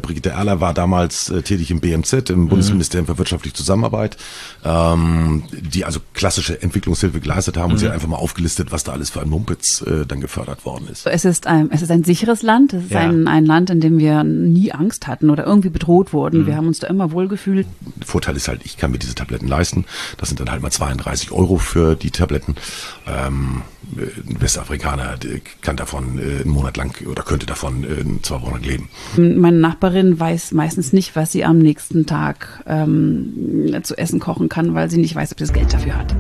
Brigitte Erler war damals tätig im BMZ, im Bundesministerium für wirtschaftliche Zusammenarbeit, die also klassische Entwicklungshilfe geleistet haben und sie hat einfach mal aufgelistet, was da alles für ein Mumpitz dann gefördert worden ist. Es ist ein sicheres Land, es ist ein Land, in dem wir nie Angst hatten oder irgendwie bedroht wurden. Wir haben uns da immer wohlgefühlt. Der Vorteil ist halt, ich kann mir diese Tabletten leisten. Das sind dann halt mal 32 € für die Tabletten. Ein Westafrikaner kann davon einen Monat lang oder könnte davon 2 Wochen leben. Meine Nachbarin weiß meistens nicht, was sie am nächsten Tag zu essen kochen kann, weil sie nicht weiß, ob sie das Geld dafür hat.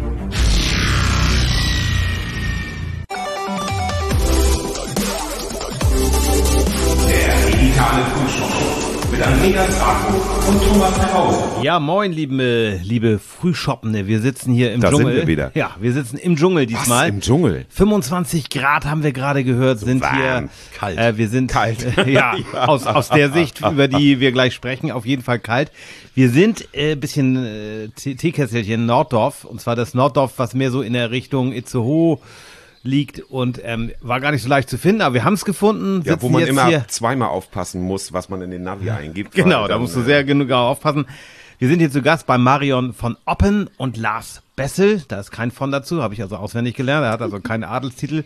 Der digitale Frühschoppen mit Andreas Rako und Thomas Herrhausen. Ja, moin, liebe Frühschoppende. Wir sitzen hier im Dschungel. Da sind wir wieder. Ja, wir sitzen im Dschungel diesmal. Was, im Dschungel? 25 Grad haben wir gerade gehört, so sind warm. hier. Kalt. Wir sind kalt. Ja, aus der Sicht, über die wir gleich sprechen, auf jeden Fall kalt. Wir sind bisschen Teekesselchen Norddorf, und zwar das Norddorf, was mehr so in der Richtung Itzehoe liegt und war gar nicht so leicht zu finden, aber wir haben es gefunden. Ja, wo man jetzt immer hier zweimal aufpassen muss, was man in den Navi eingibt. Genau, da musst du sehr genau aufpassen. Wir sind hier zu Gast bei Marion von Oppen und Lars Bessel. Da ist kein von dazu, habe ich also auswendig gelernt. Er hat also keinen Adelstitel.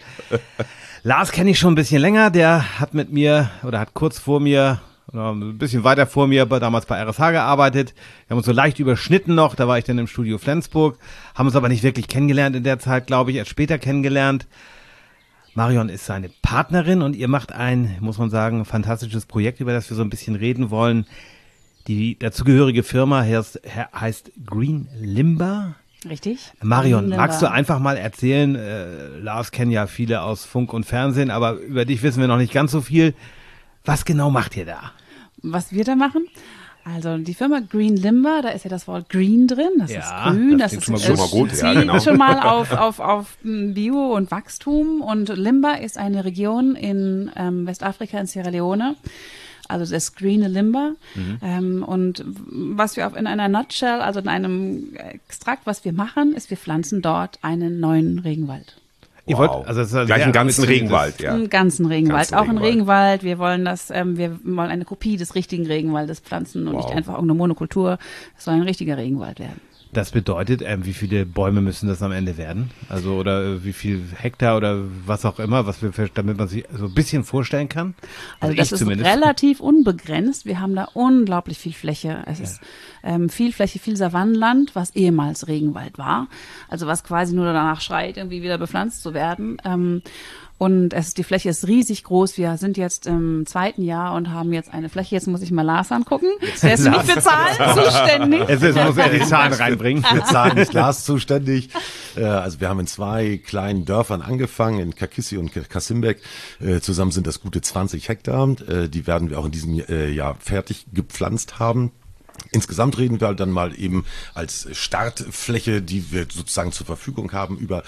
Lars kenne ich schon ein bisschen länger. Der hat mit mir oder hat kurz vor mir oder ein bisschen weiter vor mir damals bei RSH gearbeitet. Wir haben uns so leicht überschnitten noch. Da war ich dann im Studio Flensburg. Haben uns aber nicht wirklich kennengelernt in der Zeit, glaube ich. Erst später kennengelernt. Marion ist seine Partnerin und ihr macht ein, muss man sagen, fantastisches Projekt, über das wir so ein bisschen reden wollen. Die dazugehörige Firma heißt Green Limber. Richtig. Marion, magst du einfach mal erzählen, Lars kennen ja viele aus Funk und Fernsehen, aber über dich wissen wir noch nicht ganz so viel. Was genau macht ihr da? Was wir da machen? Also die Firma Green Limber, da ist ja das Wort Green drin, das ist grün, das ist schon mal gut, ja, genau. schon mal auf Bio und Wachstum, und Limber ist eine Region in Westafrika, in Sierra Leone. Also das grüne Limber. Und was wir in einer Nutshell, also in einem Extrakt, was wir machen, ist, wir pflanzen dort einen neuen Regenwald. Ihr wollt, also das ist gleich einen ganzen Regenwald, ja. Einen ganzen Regenwald, auch einen Regenwald. Wir wollen wir wollen eine Kopie des richtigen Regenwaldes pflanzen und nicht einfach irgendeine Monokultur. Es soll ein richtiger Regenwald werden. Das bedeutet, wie viele Bäume müssen das am Ende werden? Also, oder wie viel Hektar oder was auch immer, damit man sich so ein bisschen vorstellen kann? Also das ist relativ unbegrenzt. Wir haben da unglaublich viel Fläche. Es ist viel Fläche, viel Savannenland, was ehemals Regenwald war. Also was quasi nur danach schreit, irgendwie wieder bepflanzt zu werden. Und die Fläche ist riesig groß. Wir sind jetzt im 2. Jahr und haben jetzt eine Fläche. Jetzt muss ich mal Lars angucken. Der ist nicht für Zahlen zuständig. Muss er die Zahlen reinbringen. Für Zahlen ist Lars zuständig. Also wir haben in 2 kleinen Dörfern angefangen, in Kakissi und Kasimbeck. Zusammen sind das gute 20 Hektar. Die werden wir auch in diesem Jahr fertig gepflanzt haben. Insgesamt reden wir dann mal eben als Startfläche, die wir sozusagen zur Verfügung haben, über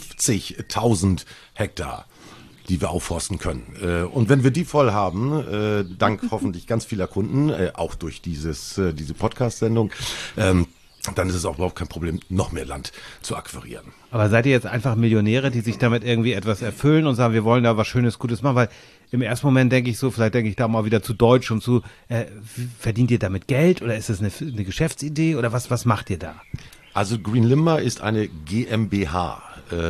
50.000 Hektar, die wir aufforsten können. Und wenn wir die voll haben, dank hoffentlich ganz vieler Kunden, auch durch diese Podcast-Sendung, dann ist es auch überhaupt kein Problem, noch mehr Land zu akquirieren. Aber seid ihr jetzt einfach Millionäre, die sich damit irgendwie etwas erfüllen und sagen, wir wollen da was Schönes, Gutes machen? Weil im ersten Moment vielleicht denke ich da mal wieder zu deutsch und verdient ihr damit Geld oder ist das eine Geschäftsidee oder was macht ihr da? Also Green Limber ist eine GmbH.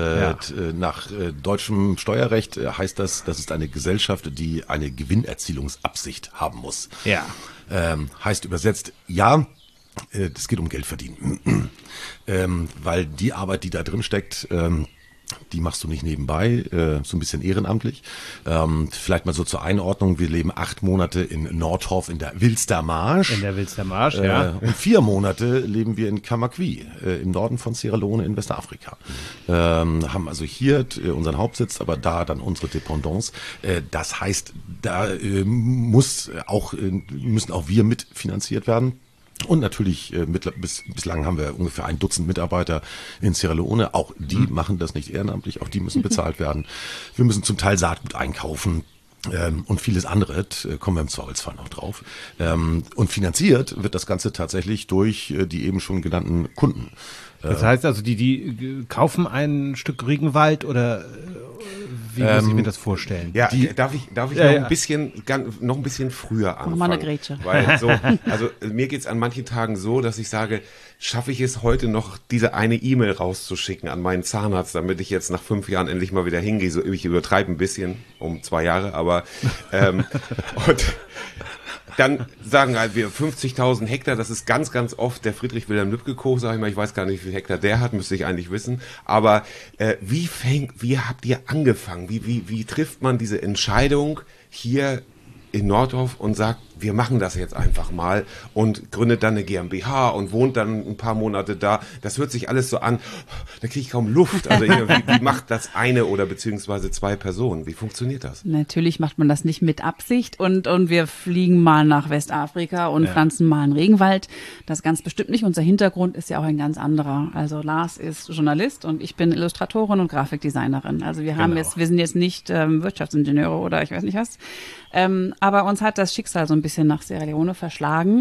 Nach deutschem Steuerrecht heißt das ist eine Gesellschaft, die eine Gewinnerzielungsabsicht haben muss. Ja. Heißt übersetzt, ja, es geht um Geld verdienen. Weil die Arbeit, die da drin steckt, die machst du nicht nebenbei, so ein bisschen ehrenamtlich. Vielleicht mal so zur Einordnung, wir leben 8 Monate in Nordhof in der Wilstermarsch. Ja. Und 4 Monate leben wir in Kamakwi, im Norden von Sierra Leone in Westafrika. Haben also hier unseren Hauptsitz, aber da dann unsere Dependance. Das heißt, da müssen auch wir mitfinanziert werden. Und natürlich, bislang haben wir ungefähr 1 Dutzend Mitarbeiter in Sierra Leone. Auch die machen das nicht ehrenamtlich, auch die müssen bezahlt werden. Wir müssen zum Teil Saatgut einkaufen. und vieles andere, kommen wir im Zweifelsfall noch drauf. Und finanziert wird das Ganze tatsächlich durch die eben schon genannten Kunden. Das heißt also, die kaufen ein Stück Regenwald oder wie muss ich mir das vorstellen? Ja, darf ich noch ein bisschen früher anfangen? Mach mal eine Grätsche. Weil also mir geht's an manchen Tagen so, dass ich sage, schaffe ich es heute noch, diese eine E-Mail rauszuschicken an meinen Zahnarzt, damit ich jetzt nach 5 Jahren endlich mal wieder hingehe. So, ich übertreibe ein bisschen, um 2 Jahre, aber und dann sagen halt wir 50.000 Hektar, das ist ganz, ganz oft der Friedrich Wilhelm Lübcke-Koch, sag ich mal, ich weiß gar nicht, wie viel Hektar der hat, müsste ich eigentlich wissen, aber wie habt ihr angefangen? Wie trifft man diese Entscheidung hier in Nordhoff und sagt, wir machen das jetzt einfach mal und gründet dann eine GmbH und wohnt dann ein paar Monate da. Das hört sich alles so an, da kriege ich kaum Luft. Also wie macht das eine oder beziehungsweise 2 Personen? Wie funktioniert das? Natürlich macht man das nicht mit Absicht und wir fliegen mal nach Westafrika und pflanzen mal einen Regenwald. Das ganz bestimmt nicht. Unser Hintergrund ist ja auch ein ganz anderer. Also Lars ist Journalist und ich bin Illustratorin und Grafikdesignerin. Also wir sind jetzt nicht Wirtschaftsingenieure oder ich weiß nicht was. Aber uns hat das Schicksal so ein bisschen nach Sierra Leone verschlagen.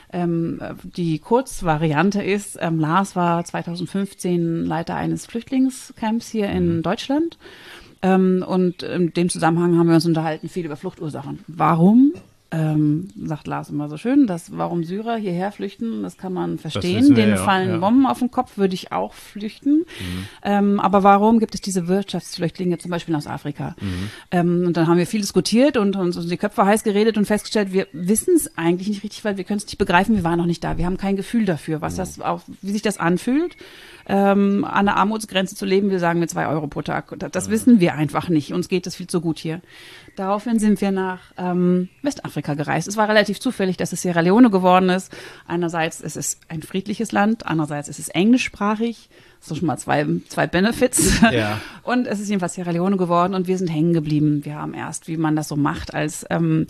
Die Kurzvariante ist, Lars war 2015 Leiter eines Flüchtlingscamps hier in Deutschland. Und in dem Zusammenhang haben wir uns unterhalten viel über Fluchtursachen. Warum? Sagt Lars immer so schön, warum Syrer hierher flüchten, das kann man verstehen. Denen fallen Bomben auf den Kopf, würde ich auch flüchten. Aber warum gibt es diese Wirtschaftsflüchtlinge zum Beispiel aus Afrika? Und dann haben wir viel diskutiert und uns die Köpfe heiß geredet und festgestellt, wir wissen es eigentlich nicht richtig, weil wir können es nicht begreifen, wir waren noch nicht da. Wir haben kein Gefühl dafür, wie sich das anfühlt, an der Armutsgrenze zu leben. Wir sagen mit 2 Euro pro Tag. Das wissen wir einfach nicht. Uns geht es viel zu gut hier. Daraufhin sind wir nach Westafrika gereist. Es war relativ zufällig, dass es Sierra Leone geworden ist. Einerseits ist es ein friedliches Land, andererseits ist es englischsprachig. So schon mal zwei Benefits. Ja. Und es ist jedenfalls Sierra Leone geworden und wir sind hängen geblieben. Wir haben erst, wie man das so macht, als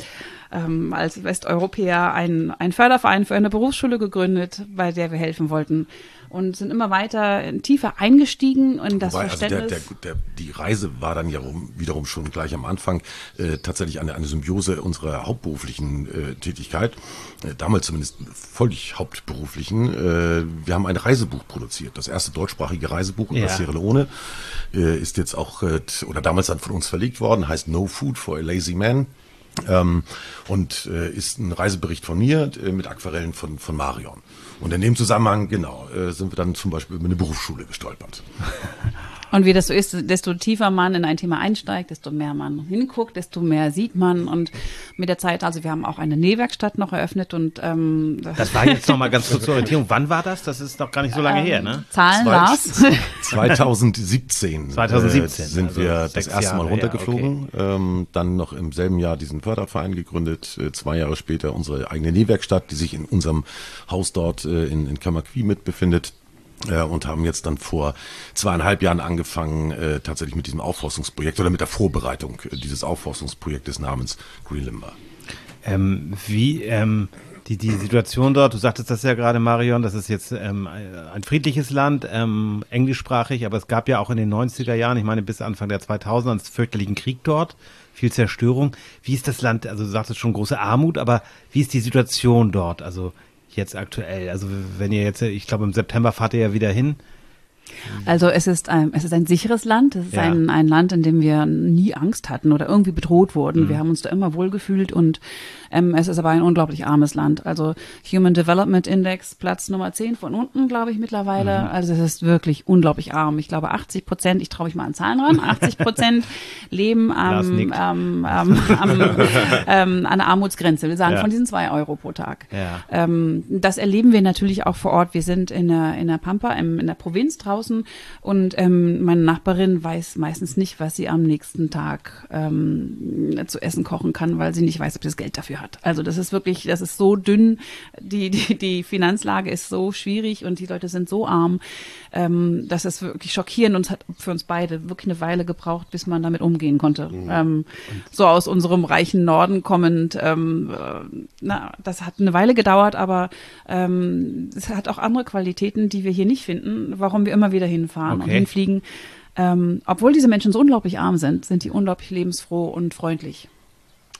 Westeuropäer einen Förderverein für eine Berufsschule gegründet, bei der wir helfen wollten. Und sind immer weiter tiefer eingestiegen in das Verständnis. Also die Reise war dann ja wiederum schon gleich am Anfang tatsächlich eine Symbiose unserer hauptberuflichen Tätigkeit, damals zumindest völlig hauptberuflichen. Wir haben ein Reisebuch produziert, das erste deutschsprachige Reisebuch über Sierra Leone, ist jetzt auch, oder damals dann von uns verlegt worden, heißt No Food for a Lazy Man. Und ist ein Reisebericht von mir mit Aquarellen von Marion. Und in dem Zusammenhang, sind wir dann zum Beispiel über eine Berufsschule gestolpert. Und wie das so ist, desto tiefer man in ein Thema einsteigt, desto mehr man hinguckt, desto mehr sieht man. Und mit der Zeit, also wir haben auch eine Nähwerkstatt noch eröffnet. Und das war jetzt noch mal ganz kurz zur Orientierung. Wann war das? Das ist noch gar nicht so lange her, ne? Zahlen, Lars? 2017 sind wir das erste Mal runtergeflogen. Okay. Dann noch im selben Jahr diesen Förderverein gegründet. 2 Jahre später unsere eigene Nähwerkstatt, die sich in unserem Haus dort in Kamakwi mit befindet. Und haben jetzt dann vor 2,5 Jahren angefangen, tatsächlich mit diesem Aufforstungsprojekt oder mit der Vorbereitung dieses Aufforstungsprojektes namens Green Limber. Die Situation dort, du sagtest das ja gerade, Marion, das ist jetzt ein friedliches Land, englischsprachig, aber es gab ja auch in den 90er Jahren, ich meine bis Anfang der 2000er, einen fürchterlichen Krieg dort, viel Zerstörung. Wie ist das Land, also du sagtest schon große Armut, aber wie ist die Situation dort, also jetzt aktuell? Also wenn ihr jetzt, ich glaube im September fahrt ihr ja wieder hin. Also es ist ein sicheres Land. Es ist ein Land, in dem wir nie Angst hatten oder irgendwie bedroht wurden. Wir haben uns da immer wohlgefühlt und es ist aber ein unglaublich armes Land. Also Human Development Index, Platz Nummer 10 von unten, glaube ich, mittlerweile. Also es ist wirklich unglaublich arm. Ich glaube 80%, ich traue mich mal an Zahlen ran, 80% leben an der Armutsgrenze. Wir sagen von diesen 2 Euro pro Tag. Ja. Das erleben wir natürlich auch vor Ort. Wir sind in der Pampa, in der Provinz draußen und meine Nachbarin weiß meistens nicht, was sie am nächsten Tag zu essen kochen kann, weil sie nicht weiß, ob sie das Geld dafür hat. Also das ist so dünn, die Finanzlage ist so schwierig und die Leute sind so arm, das ist wirklich schockierend und es hat für uns beide wirklich eine Weile gebraucht, bis man damit umgehen konnte. So aus unserem reichen Norden kommend, das hat eine Weile gedauert, aber es hat auch andere Qualitäten, die wir hier nicht finden, warum wir immer wieder hinfahren und hinfliegen. Obwohl diese Menschen so unglaublich arm sind, sind die unglaublich lebensfroh und freundlich.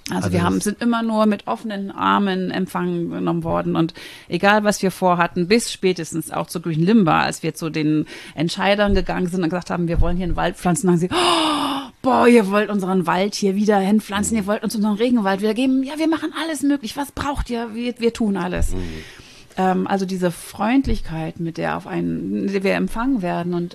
Also wir sind immer nur mit offenen Armen empfangen genommen worden und egal was wir vorhatten, bis spätestens auch zu Green Limber, als wir zu den Entscheidern gegangen sind und gesagt haben, wir wollen hier einen Wald pflanzen, dann sagen sie, oh, boah, ihr wollt unseren Wald hier wieder hinpflanzen, ihr wollt uns unseren Regenwald wieder geben, ja, wir machen alles möglich, was braucht ihr, wir tun alles. Also diese Freundlichkeit, mit der wir empfangen werden und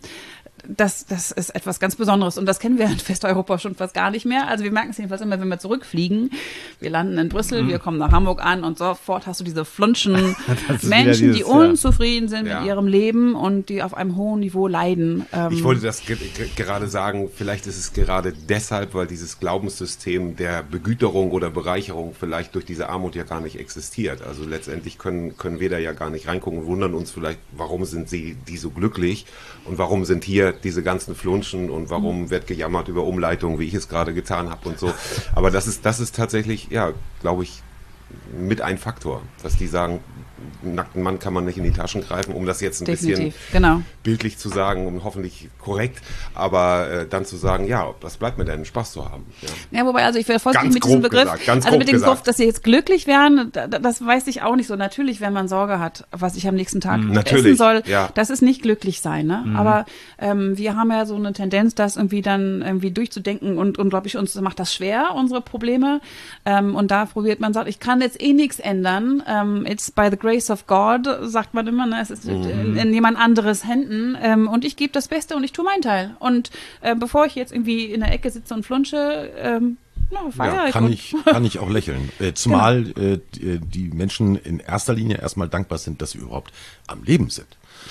das ist etwas ganz Besonderes und das kennen wir in Westeuropa schon fast gar nicht mehr. Also wir merken es jedenfalls immer, wenn wir zurückfliegen. Wir landen in Brüssel, wir kommen nach Hamburg an und sofort hast du diese flunschen Menschen, die unzufrieden sind mit ihrem Leben und die auf einem hohen Niveau leiden. Ich wollte das gerade sagen, vielleicht ist es gerade deshalb, weil dieses Glaubenssystem der Begüterung oder Bereicherung vielleicht durch diese Armut ja gar nicht existiert. Also letztendlich können wir da ja gar nicht reingucken und wundern uns vielleicht, warum sind die so glücklich und warum sind hier diese ganzen Flunschen und warum wird gejammert über Umleitungen, wie ich es gerade getan habe und so. Aber das ist tatsächlich, ja, glaube ich, mit ein Faktor, dass die sagen, nackten Mann kann man nicht in die Taschen greifen, um das jetzt ein bisschen bildlich zu sagen und hoffentlich korrekt, aber dann zu sagen, ja, was bleibt mir denn, Spaß zu haben. Ja, wobei, also ich wäre vorsichtig mit diesem Begriff, also mit dem Begriff, dass sie jetzt glücklich wären, das weiß ich auch nicht so. Natürlich, wenn man Sorge hat, was ich am nächsten Tag essen soll, das ist nicht glücklich sein, ne? Aber wir haben ja so eine Tendenz, das irgendwie dann irgendwie durchzudenken und glaube ich, uns macht das schwer, unsere Probleme. Und da probiert man, sagt, ich kann jetzt eh nichts ändern. It's by the grace of God, sagt man immer, ne? Es ist in jemand anderes Händen und ich gebe das Beste und ich tue meinen Teil. Und bevor ich jetzt irgendwie in der Ecke sitze und flunsche, kann ich auch lächeln. Zumal die Menschen in erster Linie erstmal dankbar sind, dass sie überhaupt am Leben sind.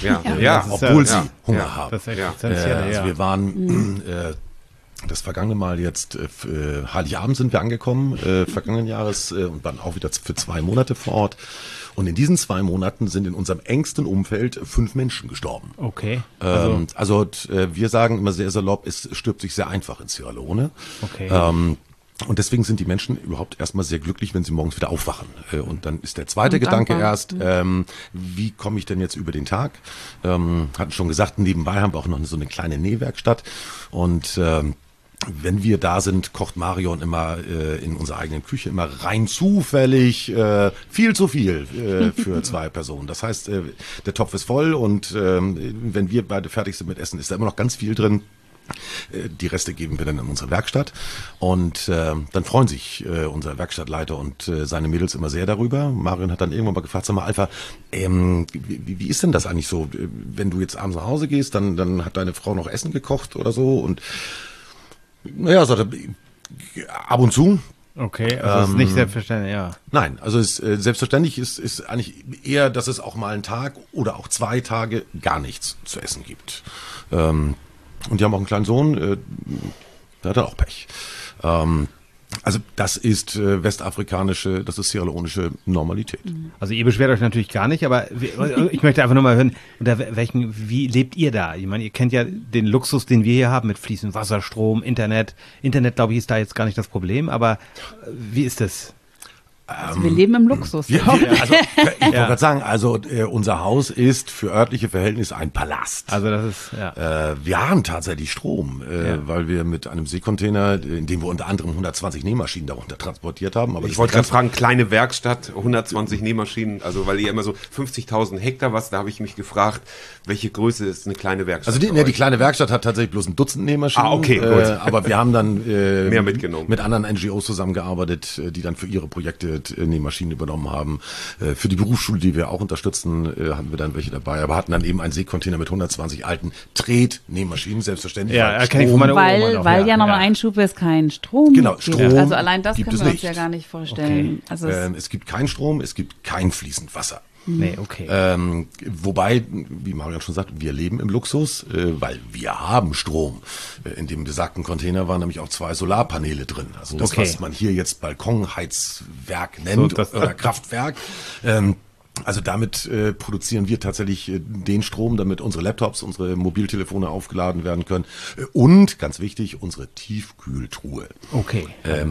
Obwohl sie Hunger haben. Das ist essentiell, also wir waren das vergangene Mal jetzt, Heiligabend sind wir angekommen, vergangenen Jahres und waren auch wieder für 2 Monate vor Ort. Und in diesen 2 Monaten sind in unserem engsten Umfeld 5 Menschen gestorben. Okay. Also wir sagen immer sehr salopp, es stirbt sich sehr einfach in Sierra Leone. Okay. Und deswegen sind die Menschen überhaupt erstmal sehr glücklich, wenn sie morgens wieder aufwachen. Und dann ist der zweite Gedanke erst, wie komme ich denn jetzt über den Tag? Hatten schon gesagt, nebenbei haben wir auch noch so eine kleine Nähwerkstatt. Und wenn wir da sind, kocht Marion immer in unserer eigenen Küche immer rein zufällig viel zu viel für 2 Personen. Das heißt, der Topf ist voll und wenn wir beide fertig sind mit Essen, ist da immer noch ganz viel drin. Die Reste geben wir dann in unsere Werkstatt und dann freuen sich unser Werkstattleiter und seine Mädels immer sehr darüber. Marion hat dann irgendwann mal gefragt, sag mal Alpha, wie ist denn das eigentlich so, wenn du jetzt abends nach Hause gehst, dann hat deine Frau noch Essen gekocht oder so und naja, sagt er, ab und zu. Okay, also ist nicht selbstverständlich, ja. Nein, also selbstverständlich ist eigentlich eher, dass es auch mal einen Tag oder auch 2 Tage gar nichts zu essen gibt. Und die haben auch einen kleinen Sohn, der hat auch Pech. Also das ist westafrikanische, das ist sierra-leonische Normalität. Also ihr beschwert euch natürlich gar nicht, aber ich möchte einfach nur mal hören, wie lebt ihr da? Ich meine, ihr kennt ja den Luxus, den wir hier haben mit fließendem Wasser, Strom, Internet. Internet, glaube ich, ist da jetzt gar nicht das Problem, aber wie ist das? Also wir leben im Luxus. Ich wollte gerade sagen, also unser Haus ist für örtliche Verhältnisse ein Palast. Also das ist, wir haben tatsächlich Strom, weil wir mit einem Seekontainer, in dem wir unter anderem 120 Nähmaschinen darunter transportiert haben. Aber ich wollte gerade fragen, kleine Werkstatt, 120 Nähmaschinen, also weil ihr immer so 50.000 Hektar da habe ich mich gefragt, welche Größe ist eine kleine Werkstatt? Also die kleine Werkstatt hat tatsächlich bloß ein Dutzend Nähmaschinen. Okay, gut. Aber wir haben dann mehr mitgenommen. Mit anderen NGOs zusammengearbeitet, die dann für ihre Projekte Nähmaschinen übernommen haben. Für die Berufsschule, die wir auch unterstützen, haben wir dann welche dabei, aber hatten dann eben einen Seekontainer mit 120 alten Tretnähmaschinen, selbstverständlich. Ja, kenne ich von meiner Oma noch. Weil ja nochmal Einschub ist, kein Strom. Genau, Strom. Also allein das können wir uns nicht. ja gar nicht vorstellen. Okay. Also es gibt keinen Strom, es gibt kein fließend Wasser. Nee, okay. Wobei, wie Marion schon sagt, wir leben im Luxus, weil wir haben Strom. In dem besagten Container waren nämlich auch 2 Solarpaneele drin. Also das, was man hier jetzt Balkonheizwerk nennt oder Kraftwerk. Also damit produzieren wir tatsächlich den Strom, damit unsere Laptops, unsere Mobiltelefone aufgeladen werden können. Und, ganz wichtig, unsere Tiefkühltruhe. Okay.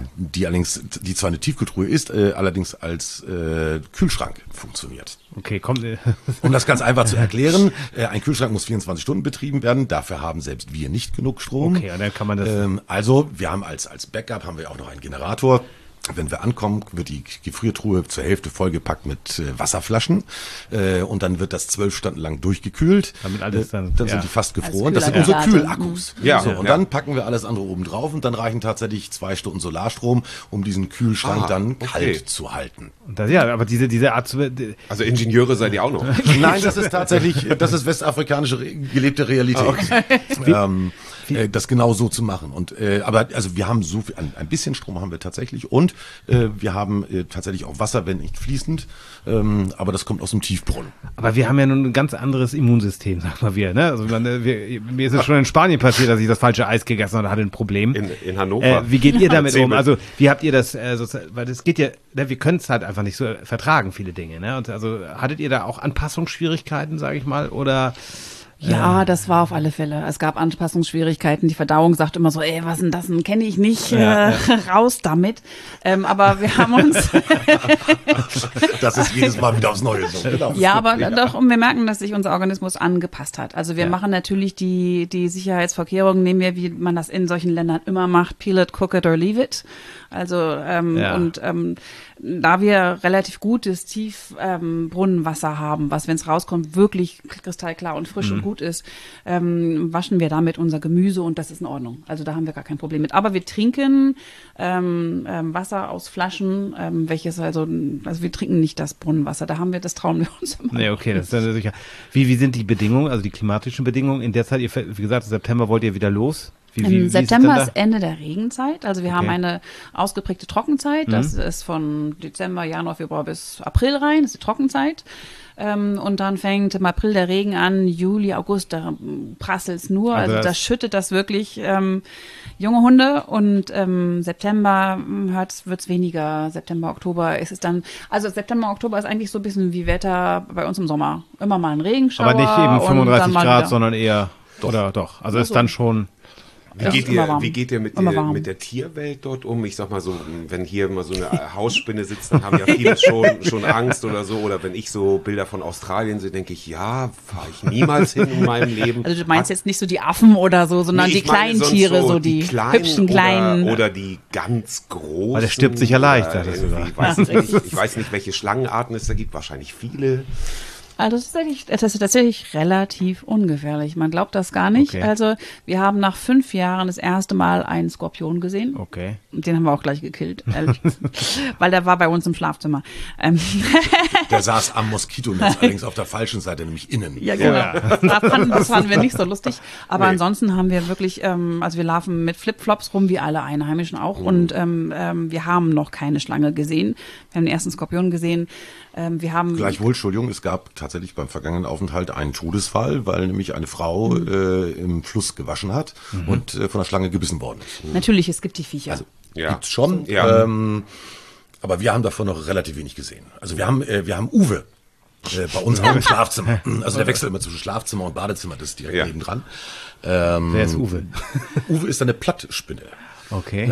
Die zwar eine Tiefkühltruhe ist, allerdings als Kühlschrank funktioniert. Okay, komm. Um das ganz einfach zu erklären, ein Kühlschrank muss 24 Stunden betrieben werden. Dafür haben selbst wir nicht genug Strom. Okay, und dann kann man das... Also, wir haben als Backup haben wir auch noch einen Generator. Wenn wir ankommen, wird die Gefriertruhe zur Hälfte vollgepackt mit Wasserflaschen und dann wird das 12 Stunden lang durchgekühlt. Damit alles dann sind die fast gefroren. Als Das sind unsere Kühlaggregate. Kühlakkus. Ja. So, und dann packen wir alles andere oben drauf und dann reichen tatsächlich 2 Stunden Solarstrom, um diesen Kühlschrank dann kalt zu halten. Und das, ja, aber diese Art zu... Also Ingenieure seid ihr auch noch. Nein, das ist tatsächlich, das ist westafrikanische gelebte Realität. Das genau so zu machen. Und aber also wir haben so viel, ein bisschen Strom haben wir tatsächlich und wir haben tatsächlich auch Wasser, wenn nicht fließend, aber das kommt aus dem Tiefbrunnen. Aber wir haben ja nun ein ganz anderes Immunsystem, sagen wir wir. Ne? Also mir ist es schon in Spanien passiert, dass ich das falsche Eis gegessen habe und hatte ein Problem. In Hannover. Wie geht ihr damit um? Also wie habt ihr das sozusagen, weil das geht ja, ne, wir können es halt einfach nicht so vertragen, viele Dinge. Ne? Und also hattet ihr da auch Anpassungsschwierigkeiten, sage ich mal, oder... Ja, das war auf alle Fälle. Es gab Anpassungsschwierigkeiten. Die Verdauung sagt immer so, was denn das? Kenne ich nicht. Raus damit. Aber wir haben uns... Das ist jedes Mal wieder aufs Neue so. Genau. Ja, aber doch, und wir merken, dass sich unser Organismus angepasst hat. Also wir machen natürlich die Sicherheitsvorkehrungen, nehmen wir, wie man das in solchen Ländern immer macht, peel it, cook it or leave it. Also da wir relativ gutes Tiefbrunnenwasser haben, was, wenn es rauskommt, wirklich kristallklar und frisch und gut ist, waschen wir damit unser Gemüse und das ist in Ordnung. Also da haben wir gar kein Problem mit. Aber wir trinken Wasser aus Flaschen, welches also wir trinken nicht das Brunnenwasser. Das trauen wir uns immer. Nee, okay, das ist dann sicher. Wie sind die Bedingungen, also die klimatischen Bedingungen? In der Zeit, wie gesagt, im September wollt ihr wieder los? Im September ist Ende der Regenzeit. Also wir haben eine ausgeprägte Trockenzeit. Das ist von Dezember, Januar, Februar bis April rein. Das ist die Trockenzeit. Und dann fängt im April der Regen an, Juli, August, da prasselt's nur. Also da schüttet das wirklich junge Hunde. Und September wird's weniger. September, Oktober ist es dann, also September, Oktober ist eigentlich so ein bisschen wie Wetter bei uns im Sommer. Immer mal ein Regenschauer. Aber nicht eben 35 Grad, wieder. Sondern eher, oder doch. Also ist dann schon... Wie geht ihr mit der Tierwelt dort um? Ich sag mal so, wenn hier immer so eine Hausspinne sitzt, dann haben ja viele schon Angst oder so. Oder wenn ich so Bilder von Australien sehe, denke ich, fahre ich niemals hin in meinem Leben. Also du meinst jetzt nicht so die Affen oder so, sondern die kleinen Tiere, so die hübschen kleinen. Oder die ganz großen. Weil der stirbt sicher leicht, sagtest du da. Ich weiß nicht, welche Schlangenarten es da gibt, wahrscheinlich viele. Also das ist tatsächlich relativ ungefährlich. Man glaubt das gar nicht. Okay. Also wir haben nach 5 Jahren das erste Mal einen Skorpion gesehen. Okay. Den haben wir auch gleich gekillt, weil der war bei uns im Schlafzimmer. Der saß am Moskitonetz, allerdings auf der falschen Seite, nämlich innen. Ja, genau. Ja. Das fanden wir nicht so lustig. Aber ansonsten haben wir wirklich, also wir laufen mit Flipflops rum, wie alle Einheimischen auch. Und wir haben noch keine Schlange gesehen. Wir haben den ersten Skorpion gesehen. Gleichwohl, Entschuldigung, es gab tatsächlich beim vergangenen Aufenthalt einen Todesfall, weil nämlich eine Frau im Fluss gewaschen hat und von der Schlange gebissen worden ist. Natürlich, es gibt die Viecher. Also gibt's schon, aber wir haben davon noch relativ wenig gesehen. Also wir haben Uwe bei uns im Schlafzimmer. Also der wechselt immer zwischen Schlafzimmer und Badezimmer, das ist direkt nebendran. Wer ist Uwe? Uwe ist eine Plattspinne. Okay.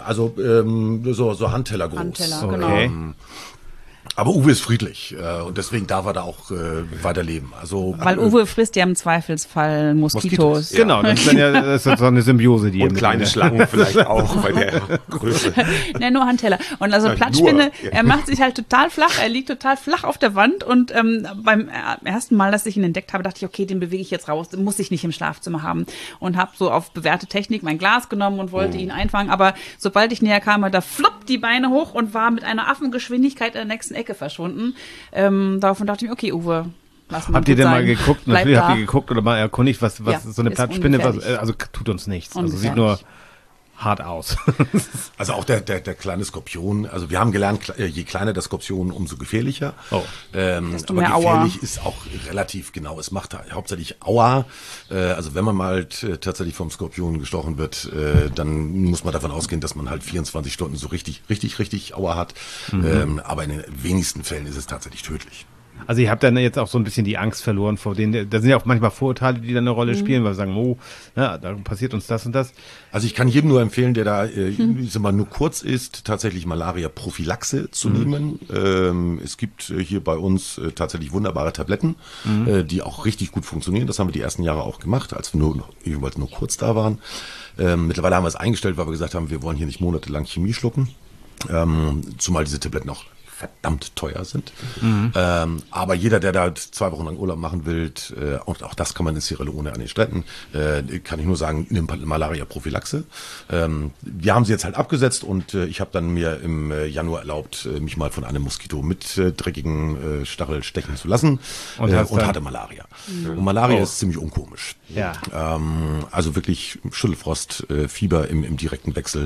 So Handteller groß. Handteller, okay. genau. Aber Uwe ist friedlich und deswegen darf er da auch weiterleben. Also, weil Uwe frisst ja im Zweifelsfall Moskitos. Ja. Genau, das ist so eine Symbiose, die Und kleine Schlangen vielleicht auch bei der Größe. Ne, nur Handteller. Und also Plattspinne, er macht sich halt total flach, er liegt total flach auf der Wand und beim ersten Mal, dass ich ihn entdeckt habe, dachte ich, okay, den bewege ich jetzt raus, den muss ich nicht im Schlafzimmer haben. Und habe so auf bewährte Technik mein Glas genommen und wollte ihn einfangen, aber sobald ich näher kam, hat er flupp die Beine hoch und war mit einer Affengeschwindigkeit in der nächsten Ecke verschwunden. Daraufhin dachte ich mir, okay, Uwe, lass mal. Habt ihr denn mal sein. geguckt, natürlich habt ihr geguckt oder mal erkundigt, was so eine Plattspinne, ungefährlich. also tut uns nichts. Also Ungefährlich. sieht nur hart aus. Also auch der kleine Skorpion, also wir haben gelernt, je kleiner der Skorpion, umso gefährlicher. Oh. Desto Aber mehr gefährlich Aua. ist auch relativ genau. Es macht hauptsächlich Aua. Also wenn man mal tatsächlich vom Skorpion gestochen wird, dann muss man davon ausgehen, dass man halt 24 Stunden so richtig Aua hat. Aber in den wenigsten Fällen ist es tatsächlich tödlich. Also ihr habt dann jetzt auch so ein bisschen die Angst verloren vor denen. Da sind ja auch manchmal Vorurteile, die dann eine Rolle spielen, weil wir sagen, da passiert uns das und das. Also ich kann jedem nur empfehlen, der da ich sag mal, nur kurz ist, tatsächlich Malaria-Prophylaxe zu nehmen. Es gibt hier bei uns tatsächlich wunderbare Tabletten, die auch richtig gut funktionieren. Das haben wir die ersten Jahre auch gemacht, als wir jeweils nur kurz da waren. Mittlerweile haben wir es eingestellt, weil wir gesagt haben, wir wollen hier nicht monatelang Chemie schlucken. Zumal diese Tabletten auch verdammt teuer sind. Aber jeder, der da 2 Wochen lang Urlaub machen will, und auch das kann man in Sierra Leone an den Stränden, kann ich nur sagen, nimm Malaria-Prophylaxe. Wir haben sie jetzt halt abgesetzt und ich habe dann mir im Januar erlaubt, mich mal von einem Moskito mit dreckigen Stachel stechen zu lassen und hatte Malaria. Und Malaria ist ziemlich unkomisch. Ja. Also wirklich Schüttelfrost, Fieber im direkten Wechsel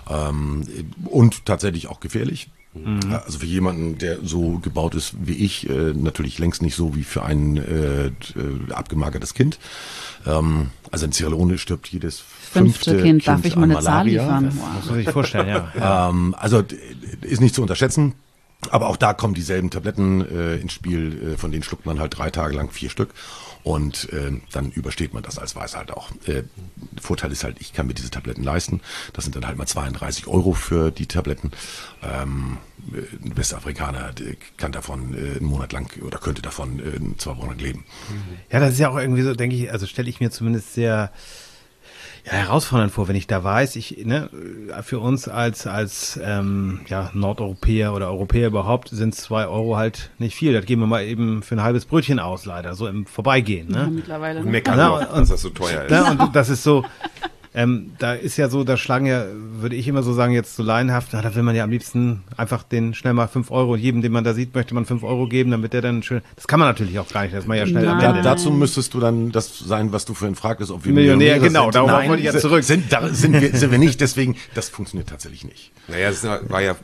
und tatsächlich auch gefährlich. Also für jemanden, der so gebaut ist wie ich, natürlich längst nicht so wie für ein abgemagertes Kind. Also in Sierra Leone stirbt jedes fünfte Kind darf ich mal eine Zahl liefern? Das muss man sich vorstellen, ja. Also ist nicht zu unterschätzen. Aber auch da kommen dieselben Tabletten ins Spiel, von denen schluckt man halt 3 Tage lang 4 Stück und dann übersteht man das als Weiß halt auch. Vorteil ist halt, ich kann mir diese Tabletten leisten. Das sind dann halt mal 32 € für die Tabletten. Ein Westafrikaner kann davon einen Monat lang oder könnte davon 2 Wochen lang leben. Ja, das ist ja auch irgendwie so, denke ich, also stelle ich mir zumindest sehr herausfordernd vor, wenn ich da weiß, für uns als Nordeuropäer oder Europäer überhaupt sind 2 € halt nicht viel. Das geben wir mal eben für ein halbes Brötchen aus, leider, so im Vorbeigehen. Ne? Ja, mittlerweile. Und meckern noch, dass das so teuer ist. Ja, und das ist so, da ist ja so, da schlagen ja, würde ich immer so sagen, jetzt so laienhaft, da will man ja am liebsten einfach den schnell mal 5 €, jedem, den man da sieht, möchte man 5 € geben, damit der dann schön, das kann man natürlich auch gar nicht, dass man ja schnell am Ende. Dazu müsstest du dann das sein, was du vorhin fragtest, ob wir Millionär, genau, sind. darauf Nein, wollte ich ja zurück. Sind wir nicht, deswegen, das funktioniert tatsächlich nicht. Naja, das war ja,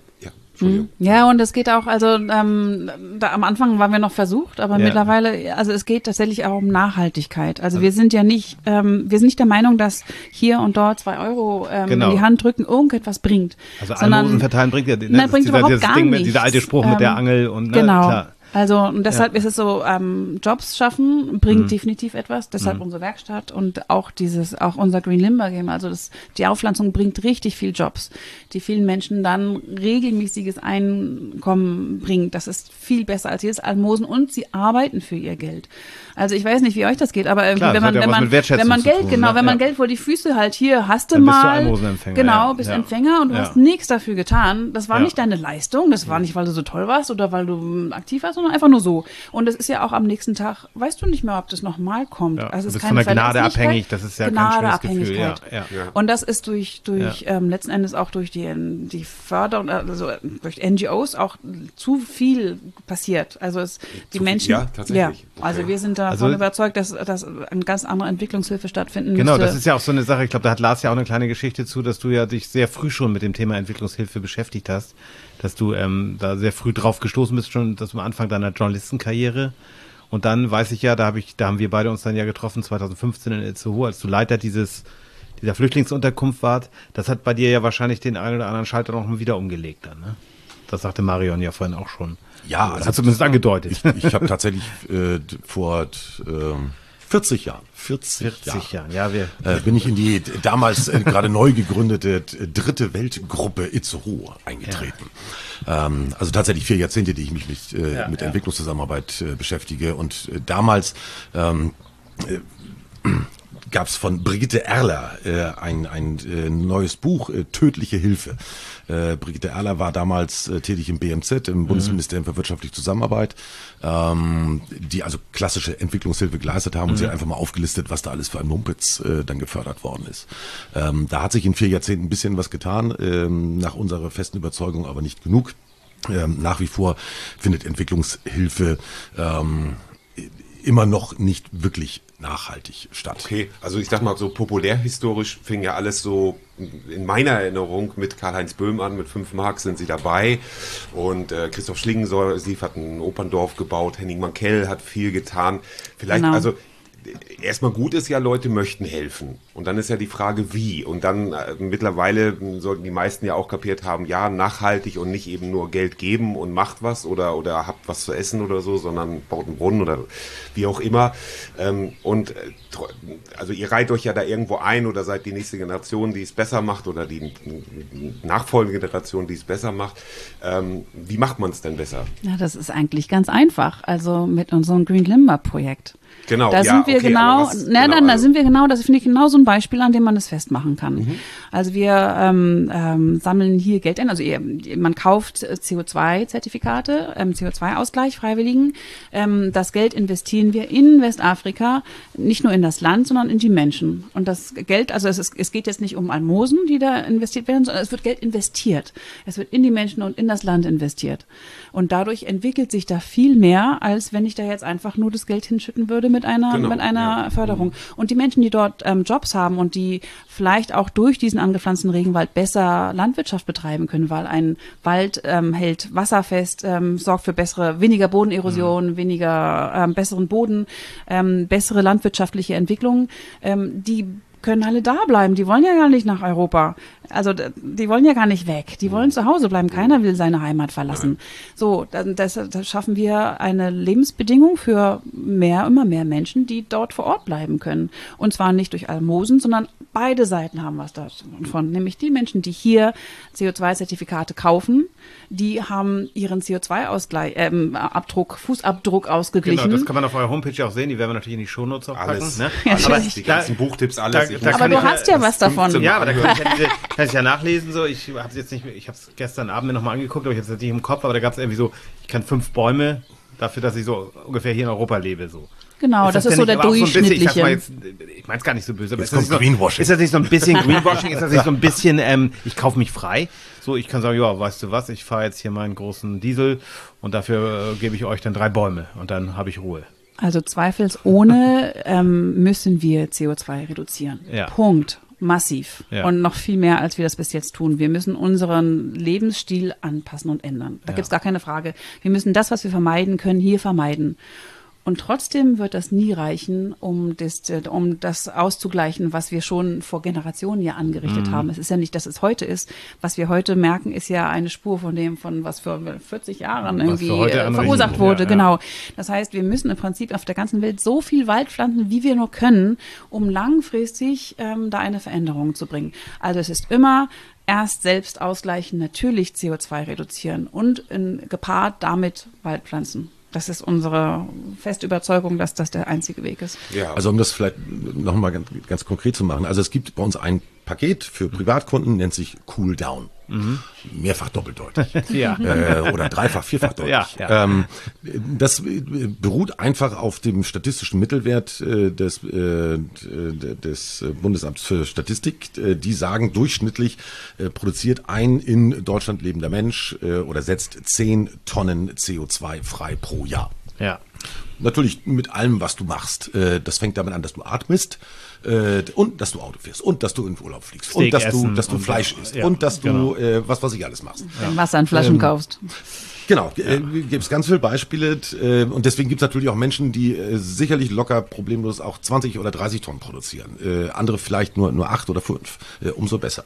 Ja, und es geht auch, also da am Anfang waren wir noch versucht, aber mittlerweile, also es geht tatsächlich auch um Nachhaltigkeit. Also wir sind ja nicht, wir sind nicht der Meinung, dass hier und dort 2 € in die Hand drücken irgendetwas bringt. Also Almosen verteilen bringt ja, bringt überhaupt gar nichts. Dieser alte Spruch mit der Angel und genau. Klar. Also und deshalb ist es so, Jobs schaffen bringt definitiv etwas, deshalb unsere Werkstatt und auch unser Green Limber Game, also die Aufpflanzung bringt richtig viel Jobs, die vielen Menschen dann regelmäßiges Einkommen bringt. Das ist viel besser als jedes Almosen und sie arbeiten für ihr Geld. Also ich weiß nicht, wie euch das geht, aber klar, wenn man Geld, wenn man Geld vor die Füße halt, hier hast du dann mal, bist du Almosenempfänger, genau, bist Empfänger und du hast nichts dafür getan. Das war nicht deine Leistung, das war nicht, weil du so toll warst oder weil du aktiv warst, sondern einfach nur so. Und es ist ja auch am nächsten Tag, weißt du nicht mehr, ob das nochmal kommt. Ja, also du es bist ist von keine der Gnade Verlässlichkeit. abhängig, das ist ja kein schönes Gefühl. Ja. Und das ist durch letzten Endes auch durch die Förderung, also durch NGOs auch zu viel passiert. Also die Menschen, tatsächlich. Also wir sind davon überzeugt, dass eine ganz andere Entwicklungshilfe stattfinden Genau, müsste. das ist ja auch so eine Sache, ich glaube, da hat Lars ja auch eine kleine Geschichte zu, dass du ja dich sehr früh schon mit dem Thema Entwicklungshilfe beschäftigt hast, dass du da sehr früh drauf gestoßen bist, schon das am Anfang deiner Journalistenkarriere. Und dann weiß ich ja, da haben wir beide uns dann ja getroffen, 2015 in Itzehoe, als du Leiter dieser Flüchtlingsunterkunft warst. Das hat bei dir ja wahrscheinlich den einen oder anderen Schalter noch wieder umgelegt dann, ne? Das sagte Marion ja vorhin auch schon. Ja, also hat zumindest angedeutet. Ich habe tatsächlich vor 40 Jahren, bin ich in die damals gerade neu gegründete dritte Weltgruppe Itzehoe eingetreten. Also tatsächlich 4 Jahrzehnte, die ich mich mit Entwicklungszusammenarbeit beschäftige. Und damals gab es von Brigitte Erler ein neues Buch, Tödliche Hilfe. Brigitte Erler war damals tätig im BMZ, im Bundesministerium für wirtschaftliche Zusammenarbeit, die also klassische Entwicklungshilfe geleistet haben und sie hat einfach mal aufgelistet, was da alles für ein Mumpitz dann gefördert worden ist. Da hat sich in 4 Jahrzehnten ein bisschen was getan, nach unserer festen Überzeugung aber nicht genug. Nach wie vor findet Entwicklungshilfe immer noch nicht wirklich nachhaltig statt. Okay, also ich sag mal so populärhistorisch fing ja alles so in meiner Erinnerung mit Karl-Heinz Böhm an, mit 5 Mark sind sie dabei und Christoph Schlingensief hat ein Operndorf gebaut, Henning Mankell hat viel getan. Vielleicht, also erstmal gut ist ja, Leute möchten helfen. Und dann ist ja die Frage, wie. Und dann mittlerweile sollten die meisten ja auch kapiert haben, ja, nachhaltig und nicht eben nur Geld geben und macht was oder habt was zu essen oder so, sondern baut einen Brunnen oder wie auch immer. Also ihr reiht euch ja da irgendwo ein oder seid die nächste Generation, die es besser macht oder die nachfolgende Generation, die es besser macht. Wie macht man es denn besser? Ja, das ist eigentlich ganz einfach. Also mit unserem Green Limber Projekt. Genau, Da ja, sind wir okay, genau, aber was- da genau, sind wir genau, das finde ich genau so ein Beispiel, an dem man das festmachen kann. Also wir sammeln hier Geld ein, also man kauft CO2-Zertifikate, CO2-Ausgleich, Freiwilligen. Das Geld investieren wir in Westafrika, nicht nur in das Land, sondern in die Menschen. Und das Geld, also es geht jetzt nicht um Almosen, die da investiert werden, sondern es wird Geld investiert. Es wird in die Menschen und in das Land investiert. Und dadurch entwickelt sich da viel mehr, als wenn ich da jetzt einfach nur das Geld hinschütten würde mit einer Förderung. Und die Menschen, die dort Jobs haben und die vielleicht auch durch diesen angepflanzten Regenwald besser Landwirtschaft betreiben können, weil ein Wald hält Wasser fest, sorgt für weniger Bodenerosion, weniger besseren Boden, bessere landwirtschaftliche Entwicklung, die können alle da bleiben. Die wollen ja gar nicht nach Europa. Also die wollen ja gar nicht weg. Die wollen zu Hause bleiben. Keiner will seine Heimat verlassen. So, das schaffen wir eine Lebensbedingung für immer mehr Menschen, die dort vor Ort bleiben können. Und zwar nicht durch Almosen, sondern beide Seiten haben was davon. Nämlich die Menschen, die hier CO2-Zertifikate kaufen, die haben ihren Fußabdruck ausgeglichen. Genau, das kann man auf eurer Homepage auch sehen. Die werden wir natürlich in die Shownotes auch packen. Alles. Ne? Ja, Aber Die ganzen Buchtipps, alles. Aber du hast ja was davon. Ja, aber da kann ich ja nachlesen. So. Ich habe es jetzt nicht mehr, ich habe es gestern Abend mir nochmal angeguckt, aber ich habe es nicht im Kopf, aber da gab es irgendwie so, ich kann 5 Bäume dafür, dass ich so ungefähr hier in Europa lebe. So. Genau, das ist so der durchschnittliche. Ich meine es gar nicht so böse, aber Jetzt kommt Greenwashing. ist das nicht so ein bisschen Greenwashing? Ist das nicht so ein bisschen, ich kaufe mich frei? So, ich kann sagen, ja, weißt du was, ich fahre jetzt hier meinen großen Diesel und dafür gebe ich euch dann 3 Bäume und dann habe ich Ruhe. Also zweifelsohne müssen wir CO2 reduzieren. Ja. Punkt. Massiv. Ja. Und noch viel mehr, als wir das bis jetzt tun. Wir müssen unseren Lebensstil anpassen und ändern. Da gibt's gar keine Frage. Wir müssen das, was wir vermeiden können, hier vermeiden. Und trotzdem wird das nie reichen, um das auszugleichen, was wir schon vor Generationen ja angerichtet haben. Es ist ja nicht, dass es heute ist. Was wir heute merken, ist ja eine Spur von was vor 40 Jahren irgendwie verursacht wurde. Ja. Genau. Das heißt, wir müssen im Prinzip auf der ganzen Welt so viel Wald pflanzen, wie wir nur können, um langfristig da eine Veränderung zu bringen. Also es ist immer erst selbst ausgleichen, natürlich CO2 reduzieren und gepaart damit Wald pflanzen. Das ist unsere feste Überzeugung, dass das der einzige Weg ist. Ja. Also um das vielleicht nochmal ganz konkret zu machen. Also es gibt bei uns ein Paket für Privatkunden, nennt sich Cool Down. Mehrfach doppeldeutig. Ja. Oder dreifach, vierfach deutlich. Ja. Das beruht einfach auf dem statistischen Mittelwert des Bundesamts für Statistik. Die sagen, durchschnittlich produziert ein in Deutschland lebender Mensch oder setzt 10 Tonnen CO2 frei pro Jahr. Ja. Natürlich mit allem, was du machst. Das fängt damit an, dass du atmest und dass du Auto fährst und dass du in Urlaub fliegst Steak und dass du und Fleisch isst ja, und dass genau. du was weiß ich alles machst. Wasser in Flaschen kaufst. Genau, gibt es ganz viele Beispiele und deswegen gibt es natürlich auch Menschen, die sicherlich locker problemlos auch 20 oder 30 Tonnen produzieren. Andere vielleicht nur 8 oder 5, umso besser.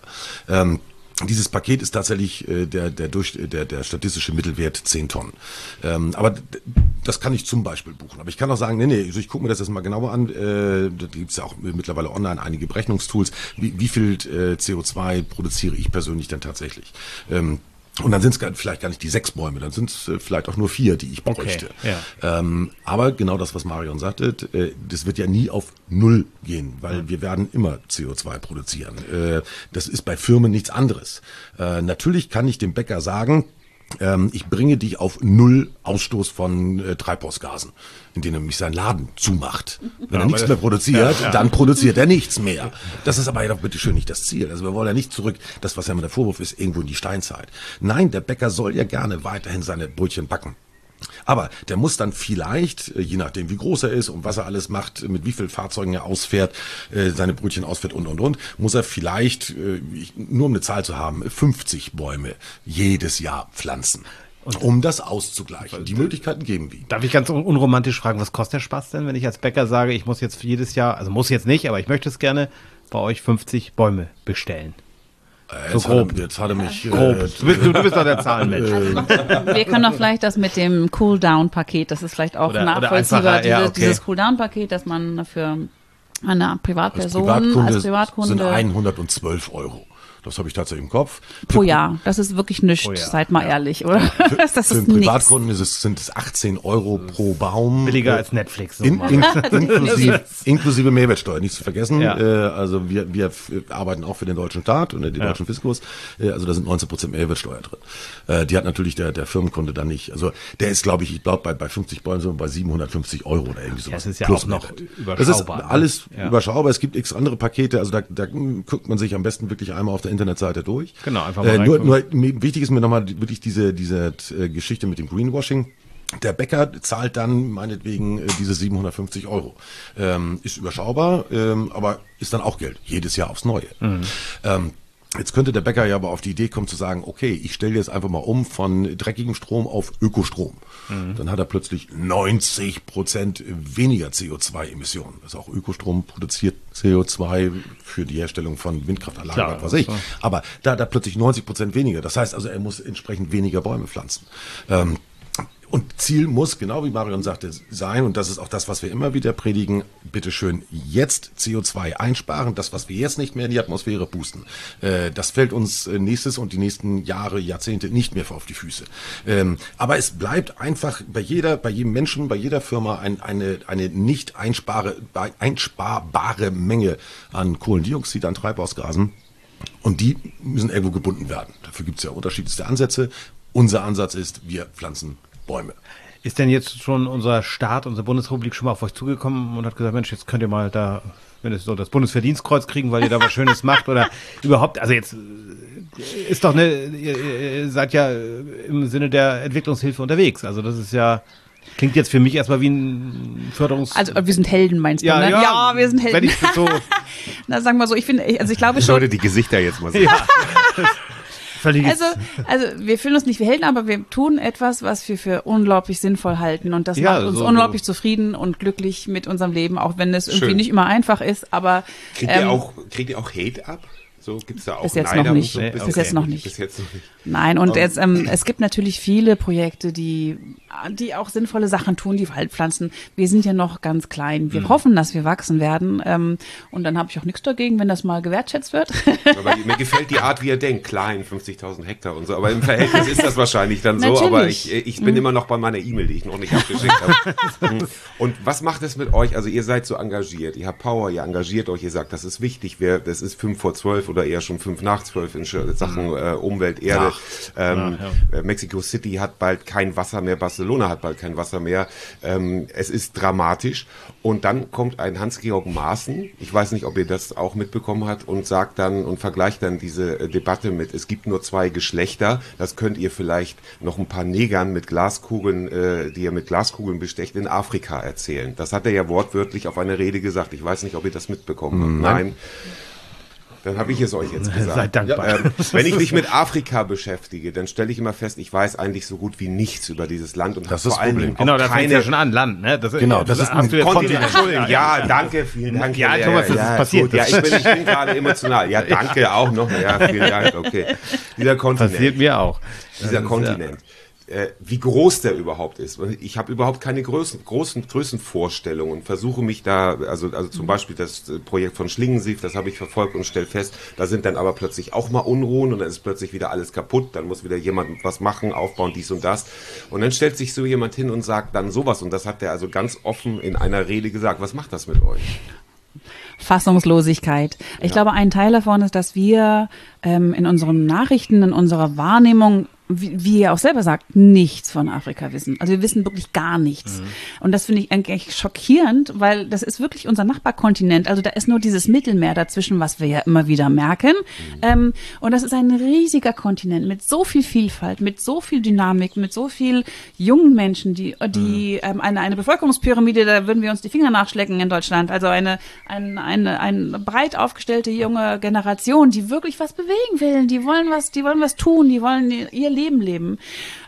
Dieses Paket ist tatsächlich der statistische Mittelwert 10 Tonnen. Aber das kann ich zum Beispiel buchen. Aber ich kann auch sagen, nee, also ich gucke mir das jetzt mal genauer an. Da gibt es ja auch mittlerweile online einige Berechnungstools. Wie viel CO2 produziere ich persönlich denn tatsächlich? Und dann sind es vielleicht gar nicht die 6 Bäume, dann sind es vielleicht auch nur 4, die ich bräuchte. Okay, ja. Aber genau das, was Marion sagte, das wird ja nie auf 0 gehen, weil wir werden immer CO2 produzieren. Das ist bei Firmen nichts anderes. Natürlich kann ich dem Bäcker sagen, ich bringe dich auf 0 Ausstoß von Treibhausgasen, indem er mich seinen Laden zumacht. Wenn er nichts mehr produziert, dann produziert er nichts mehr. Das ist aber ja doch bitteschön nicht das Ziel. Also wir wollen ja nicht zurück, das was ja immer der Vorwurf ist, irgendwo in die Steinzeit. Nein, der Bäcker soll ja gerne weiterhin seine Brötchen backen. Aber der muss dann vielleicht, je nachdem wie groß er ist und was er alles macht, mit wie vielen Fahrzeugen er ausfährt, seine Brötchen ausfährt und, muss er vielleicht, nur um eine Zahl zu haben, 50 Bäume jedes Jahr pflanzen, um das auszugleichen. Die Möglichkeiten geben wir. Darf ich ganz unromantisch fragen, was kostet der Spaß denn, wenn ich als Bäcker sage, ich muss jetzt jedes Jahr, also muss jetzt nicht, aber ich möchte es gerne, bei euch 50 Bäume bestellen? So grob. Jetzt hat er mich... Grob. Du bist doch der Zahlenmensch. Wir können doch vielleicht das mit dem Cool-Down-Paket, das ist vielleicht auch Oder nachvollziehbar, einfacher, ja, okay. dieses Cool-Down-Paket, dass man für eine Privatperson als als Privatkunde sind 112 €. Das habe ich tatsächlich im Kopf. Pro Jahr. Das ist wirklich nichts, seid mal ehrlich, oder? Das Für ist einen nichts. Privatkunden sind es 18 Euro pro Baum. Billiger als Netflix. So Inklusive Mehrwertsteuer, nicht zu vergessen. Ja. Also wir arbeiten auch für den deutschen Staat und den deutschen Fiskus. Also da sind 19% Mehrwertsteuer drin. Die hat natürlich der Firmenkunde dann nicht. Also der ist, glaube ich bei 50 Bäumen sind wir bei 750 Euro oder irgendwie sowas. Das ist ja Plus auch noch Mehrwert. überschaubar. Das ist alles überschaubar. Es gibt x andere Pakete. Also da guckt man sich am besten wirklich einmal auf der Internetseite durch. Genau, einfach mal nur reingucken. wichtig ist mir nochmal wirklich diese Geschichte mit dem Greenwashing. Der Bäcker zahlt dann meinetwegen diese 750 Euro. Ist überschaubar, aber ist dann auch Geld. Jedes Jahr aufs Neue. Jetzt könnte der Bäcker ja aber auf die Idee kommen zu sagen, okay, ich stelle jetzt einfach mal um von dreckigem Strom auf Ökostrom. Dann hat er plötzlich 90% weniger CO2-Emissionen. Also auch Ökostrom produziert CO2 für die Herstellung von Windkraftanlagen, Klar, was weiß ich. ja. Aber da hat er plötzlich 90% weniger. Das heißt also, er muss entsprechend weniger Bäume pflanzen. Und Ziel muss, genau wie Marion sagte, sein, und das ist auch das, was wir immer wieder predigen, bitteschön jetzt CO2 einsparen, das, was wir jetzt nicht mehr in die Atmosphäre pusten. Das fällt uns nächstes und die nächsten Jahre, Jahrzehnte nicht mehr auf die Füße. Aber es bleibt einfach bei jedem Menschen, bei jeder Firma eine nicht einsparbare Menge an Kohlendioxid, an Treibhausgasen. Und die müssen irgendwo gebunden werden. Dafür gibt es ja unterschiedlichste Ansätze. Unser Ansatz ist, wir pflanzen Bäume. Ist denn jetzt schon unser Staat, unsere Bundesrepublik schon mal auf euch zugekommen und hat gesagt, Mensch, jetzt könnt ihr mal da, wenn es so das Bundesverdienstkreuz kriegen, weil ihr da was Schönes macht oder überhaupt, also jetzt ist doch ihr seid ja im Sinne der Entwicklungshilfe unterwegs. Also das ist ja, klingt jetzt für mich erstmal wie ein Also wir sind Helden, meinst du, ne? Ja, wir sind Helden. Wenn ich so Na, sagen wir so, ich glaube Ich schon. sollte die Gesichter jetzt mal sehen. Also wir fühlen uns nicht wie Helden, aber wir tun etwas, was wir für unglaublich sinnvoll halten und das macht uns unglaublich zufrieden und glücklich mit unserem Leben, auch wenn es irgendwie Schön. nicht immer einfach ist, aber Kriegt ihr auch Hate ab? So gibt's da auch bis jetzt Neider noch nicht. und so? Bis jetzt noch nicht. Bis jetzt noch nicht. Nein, und jetzt, es gibt natürlich viele Projekte, die auch sinnvolle Sachen tun, die Waldpflanzen. Wir sind ja noch ganz klein. Wir hoffen, dass wir wachsen werden. Und dann habe ich auch nichts dagegen, wenn das mal gewertschätzt wird. Aber mir gefällt die Art, wie ihr denkt. Klein, 50.000 Hektar und so. Aber im Verhältnis ist das wahrscheinlich dann so. Natürlich. Aber ich bin immer noch bei meiner E-Mail, die ich noch nicht abgeschickt habe. Und was macht es mit euch? Also ihr seid so engagiert. Ihr habt Power, ihr engagiert euch. Ihr sagt, das ist wichtig. Das ist 5 vor 12 oder eher schon 5 nach 12 in Sachen Umwelt, Erde. Mexico City hat bald kein Wasser mehr. Barcelona hat bald kein Wasser mehr. Es ist dramatisch. Und dann kommt ein Hans-Georg Maaßen, ich weiß nicht, ob ihr das auch mitbekommen habt, und sagt dann und vergleicht dann diese Debatte mit, es gibt nur 2 Geschlechter, das könnt ihr vielleicht noch ein paar Negern mit Glaskugeln, die ihr mit Glaskugeln bestecht, in Afrika erzählen. Das hat er ja wortwörtlich auf einer Rede gesagt. Ich weiß nicht, ob ihr das mitbekommen habt. Nein. Dann habe ich es euch jetzt gesagt. Seid dankbar. Wenn ich mich mit Afrika beschäftige, dann stelle ich immer fest, ich weiß eigentlich so gut wie nichts über dieses Land und habe vor allen Dingen Genau, auch das fängt keine ja schon an, Land, ne? Das ist ein Kontinent. Entschuldigung, ja, danke, vielen Dank. Ja, Thomas, das ist passiert. Gut, ja, ich bin gerade emotional. Ja, danke auch noch. Ja, vielen Dank, okay. Dieser Kontinent. Passiert mir auch. Dieser Kontinent. Wie groß der überhaupt ist. Ich habe überhaupt keine Größenvorstellung und versuche mich da, also zum Beispiel das Projekt von Schlingensief, das habe ich verfolgt und stelle fest, da sind dann aber plötzlich auch mal Unruhen und dann ist plötzlich wieder alles kaputt, dann muss wieder jemand was machen, aufbauen, dies und das. Und dann stellt sich so jemand hin und sagt dann sowas und das hat der also ganz offen in einer Rede gesagt. Was macht das mit euch? Fassungslosigkeit. Ich glaube, ein Teil davon ist, dass wir in unseren Nachrichten, in unserer Wahrnehmung, wie ihr auch selber sagt, nichts von Afrika wissen. Also wir wissen wirklich gar nichts. Und das finde ich eigentlich schockierend, weil das ist wirklich unser Nachbarkontinent. Also da ist nur dieses Mittelmeer dazwischen, was wir ja immer wieder merken. Und das ist ein riesiger Kontinent mit so viel Vielfalt, mit so viel Dynamik, mit so viel jungen Menschen, die eine Bevölkerungspyramide, da würden wir uns die Finger nachschlecken in Deutschland. Also eine breit aufgestellte junge Generation, die wirklich was bewegen will. Die wollen was tun, die wollen ihr Leben leben.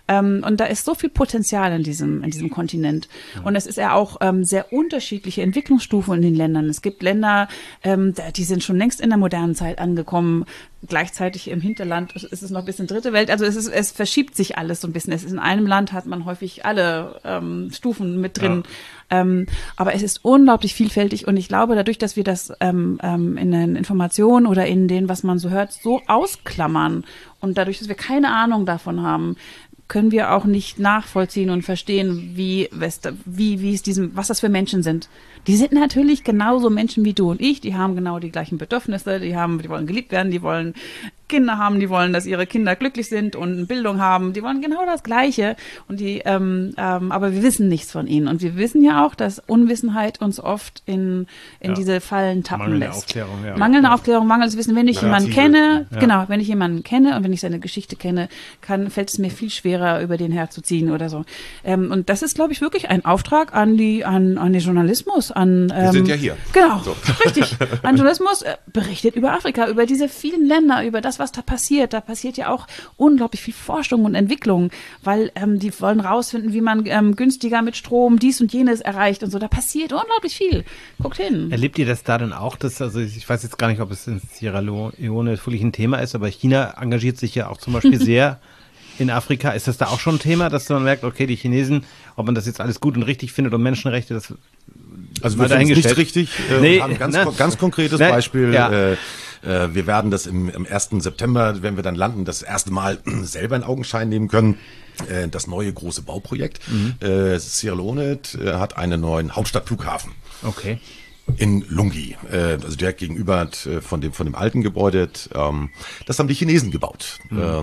Und da ist so viel Potenzial in diesem Kontinent. Und es ist ja auch sehr unterschiedliche Entwicklungsstufen in den Ländern. Es gibt Länder, die sind schon längst in der modernen Zeit angekommen. Gleichzeitig im Hinterland ist es noch ein bisschen dritte Welt. Also es verschiebt sich alles so ein bisschen. Es ist in einem Land hat man häufig alle Stufen mit drin. Ja. Aber es ist unglaublich vielfältig und ich glaube, dadurch, dass wir das in den Informationen oder in dem, was man so hört, so ausklammern und dadurch, dass wir keine Ahnung davon haben, können wir auch nicht nachvollziehen und verstehen, was das für Menschen sind. Die sind natürlich genauso Menschen wie du und ich, die haben genau die gleichen Bedürfnisse, die wollen geliebt werden, die wollen Kinder haben, die wollen, dass ihre Kinder glücklich sind und eine Bildung haben, die wollen genau das Gleiche und aber wir wissen nichts von ihnen und wir wissen ja auch, dass Unwissenheit uns oft in diese Fallen tappen lässt. Mangelnde Aufklärung, mangelndes Wissen. Wenn ich jemanden kenne, wenn ich jemanden kenne und wenn ich seine Geschichte kenne, fällt es mir viel schwerer, über den herzuziehen oder so. Und das ist, glaube ich, wirklich ein Auftrag an den Journalismus. Wir sind ja hier. Genau, so. Richtig. Ein Journalismus berichtet über Afrika, über diese vielen Länder, über das, was da passiert. Da passiert ja auch unglaublich viel Forschung und Entwicklung, weil die wollen rausfinden, wie man günstiger mit Strom dies und jenes erreicht und so. Da passiert unglaublich viel. Guckt hin. Erlebt ihr das da denn auch? Also ich weiß jetzt gar nicht, ob es in Sierra Leone wirklich ein Thema ist, aber China engagiert sich ja auch zum Beispiel sehr in Afrika. Ist das da auch schon ein Thema, dass man merkt, okay, die Chinesen, ob man das jetzt alles gut und richtig findet und Menschenrechte, das also wir finden es nicht richtig. Wir haben ein ganz konkretes Beispiel. Ja. Wir werden das im 1. September, wenn wir dann landen, das erste Mal selber in Augenschein nehmen können. Das neue große Bauprojekt. Sierra Leone hat einen neuen Hauptstadtflughafen. Okay. In Lungi, also direkt gegenüber von dem alten Gebäude. Das haben die Chinesen gebaut.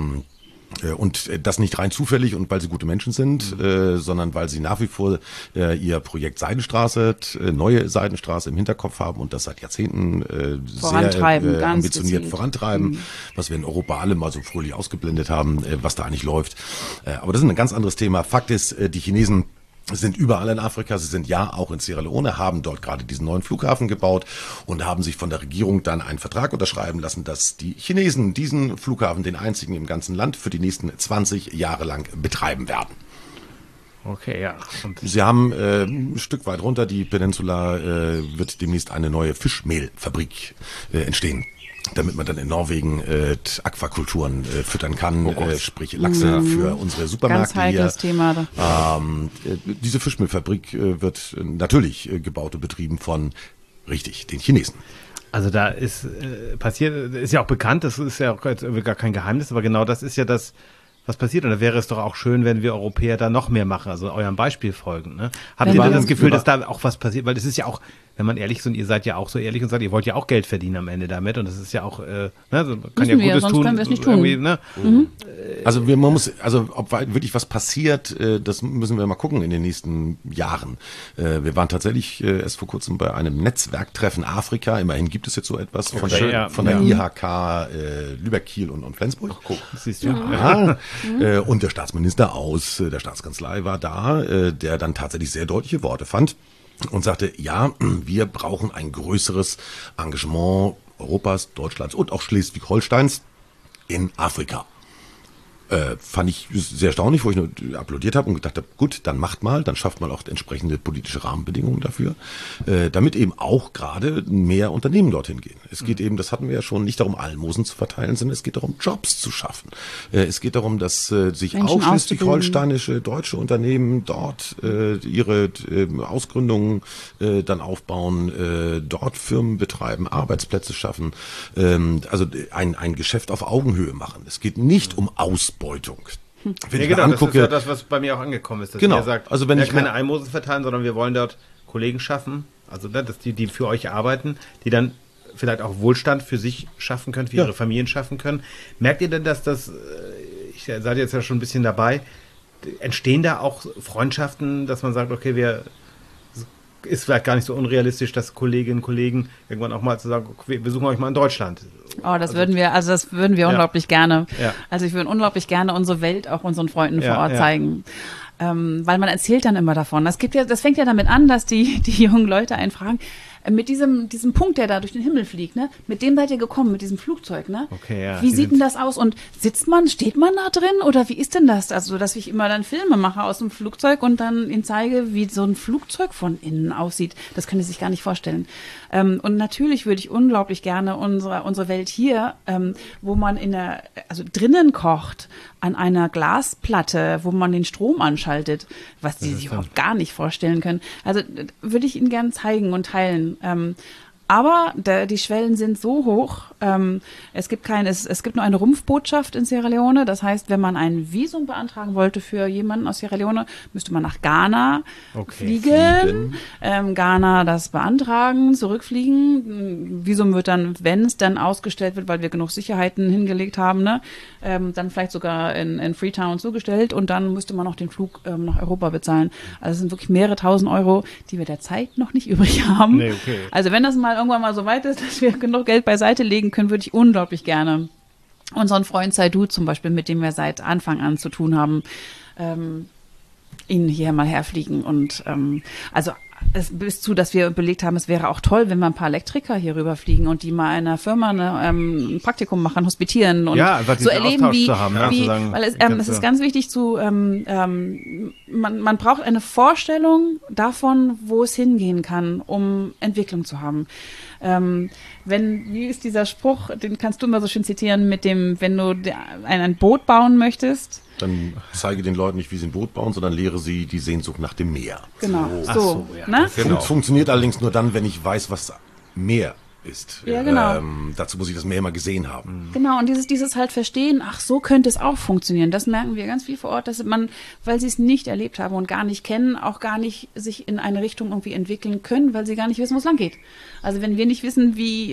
Und das nicht rein zufällig und weil sie gute Menschen sind, sondern weil sie nach wie vor ihr Projekt Seidenstraße, neue Seidenstraße im Hinterkopf haben und das seit Jahrzehnten sehr ambitioniert vorantreiben, was wir in Europa alle mal so fröhlich ausgeblendet haben, was da eigentlich läuft. Aber das ist ein ganz anderes Thema. Fakt ist, die Chinesen sind überall in Afrika, sie sind ja auch in Sierra Leone, haben dort gerade diesen neuen Flughafen gebaut und haben sich von der Regierung dann einen Vertrag unterschreiben lassen, dass die Chinesen diesen Flughafen, den einzigen im ganzen Land, für die nächsten 20 Jahre lang betreiben werden. Okay, ja. Und sie haben ein Stück weit runter, die Peninsula, wird demnächst eine neue Fischmehlfabrik entstehen. Damit man dann in Norwegen Aquakulturen füttern kann, sprich Lachse für unsere Supermärkte. Ganz heikles Thema. Diese Fischmehlfabrik wird natürlich gebaut und betrieben von, den Chinesen. Also da ist passiert, ist ja auch bekannt, das ist ja auch gar kein Geheimnis, aber genau das ist ja das, was passiert. Und da wäre es doch auch schön, wenn wir Europäer da noch mehr machen, also eurem Beispiel folgen. Ne? Habt ihr denn das Gefühl, dass da auch was passiert? Weil das ist ja auch, wenn man ehrlich ist, und ihr seid ja auch so ehrlich und sagt, ihr wollt ja auch Geld verdienen am Ende damit. Und das ist ja auch, man kann ja Gutes tun. Können wir es nicht tun. Ne? Also ob wirklich was passiert, das müssen wir mal gucken in den nächsten Jahren. Wir waren tatsächlich erst vor kurzem bei einem Netzwerktreffen Afrika. Immerhin gibt es jetzt so etwas von der IHK Lübeck, Kiel und Flensburg. Ach, guck, das siehst du. Ja. Und der Staatsminister aus der Staatskanzlei war da, der dann tatsächlich sehr deutliche Worte fand und sagte, ja, wir brauchen ein größeres Engagement Europas, Deutschlands und auch Schleswig-Holsteins in Afrika. Fand ich sehr erstaunlich, wo ich nur applaudiert habe und gedacht habe, gut, dann macht mal, dann schafft man auch entsprechende politische Rahmenbedingungen dafür, damit eben auch gerade mehr Unternehmen dorthin gehen. Es geht eben, das hatten wir ja schon, nicht darum, Almosen zu verteilen, sondern es geht darum, Jobs zu schaffen. Es geht darum, dass sich auch schleswig-holsteinische deutsche Unternehmen dort ihre Ausgründungen dann aufbauen, dort Firmen betreiben, Arbeitsplätze schaffen, also ein Geschäft auf Augenhöhe machen. Es geht nicht um Ausbeutung. Wenn ich mir angucke, das ist ja das, was bei mir auch angekommen ist, dass ihr sagt, also wenn wir keine Almosen verteilen, sondern wir wollen dort Kollegen schaffen, also dass die für euch arbeiten, die dann vielleicht auch Wohlstand für sich schaffen können, für ihre Familien schaffen können. Merkt ihr denn, dass das, ich seid jetzt ja schon ein bisschen dabei, entstehen da auch Freundschaften, dass man sagt, okay, ist vielleicht gar nicht so unrealistisch, dass Kolleginnen und Kollegen irgendwann auch mal zu sagen, okay, wir besuchen euch mal in Deutschland. Oh, das würden wir unglaublich gerne. Ja. Also ich würde unglaublich gerne unsere Welt auch unseren Freunden vor Ort zeigen. Weil man erzählt dann immer davon. Das fängt ja damit an, dass die jungen Leute einen fragen, mit diesem Punkt, der da durch den Himmel fliegt, ne? Mit dem seid ihr gekommen, mit diesem Flugzeug, ne? Okay, ja. Wie sieht denn das aus? Und steht man da drin oder wie ist denn das? Also, dass ich immer dann Filme mache aus dem Flugzeug und dann ihnen zeige, wie so ein Flugzeug von innen aussieht. Das können Sie sich gar nicht vorstellen. Und natürlich würde ich unglaublich gerne unsere Welt hier, wo man drinnen kocht, an einer Glasplatte, wo man den Strom anschaltet, was die sich überhaupt gar nicht vorstellen können. Also würde ich Ihnen gerne zeigen und teilen. Aber die Schwellen sind so hoch. Es gibt nur eine Rumpfbotschaft in Sierra Leone. Das heißt, wenn man ein Visum beantragen wollte für jemanden aus Sierra Leone, müsste man nach Ghana fliegen. Ghana das beantragen, zurückfliegen. Visum wird dann, wenn es dann ausgestellt wird, weil wir genug Sicherheiten hingelegt haben, ne, dann vielleicht sogar in Freetown zugestellt und dann müsste man noch den Flug nach Europa bezahlen. Also es sind wirklich mehrere tausend Euro, die wir derzeit noch nicht übrig haben. Nee, okay. Also wenn das mal irgendwann mal so weit ist, dass wir genug Geld beiseite legen können, würde ich unglaublich gerne unseren Freund Saidu zum Beispiel, mit dem wir seit Anfang an zu tun haben, ihn hier mal herfliegen und bis zu, dass wir überlegt haben, es wäre auch toll, wenn wir ein paar Elektriker hier rüberfliegen und die mal einer Firma ein Praktikum machen, hospitieren und so erleben, es ist ganz wichtig man braucht eine Vorstellung davon, wo es hingehen kann, um Entwicklung zu haben. Wie ist dieser Spruch, den kannst du immer so schön zitieren, wenn du ein Boot bauen möchtest, dann zeige den Leuten nicht, wie sie ein Boot bauen, sondern lehre sie die Sehnsucht nach dem Meer. Genau. Ja. Ne? Genau. Funktioniert allerdings nur dann, wenn ich weiß, was Meer ist. Ja, genau. Dazu muss ich das Meer mal gesehen haben. Genau, und dieses halt verstehen, ach, so könnte es auch funktionieren. Das merken wir ganz viel vor Ort, dass man, weil sie es nicht erlebt haben und gar nicht kennen, auch gar nicht sich in eine Richtung irgendwie entwickeln können, weil sie gar nicht wissen, wo es lang geht. Also wenn wir nicht wissen, wie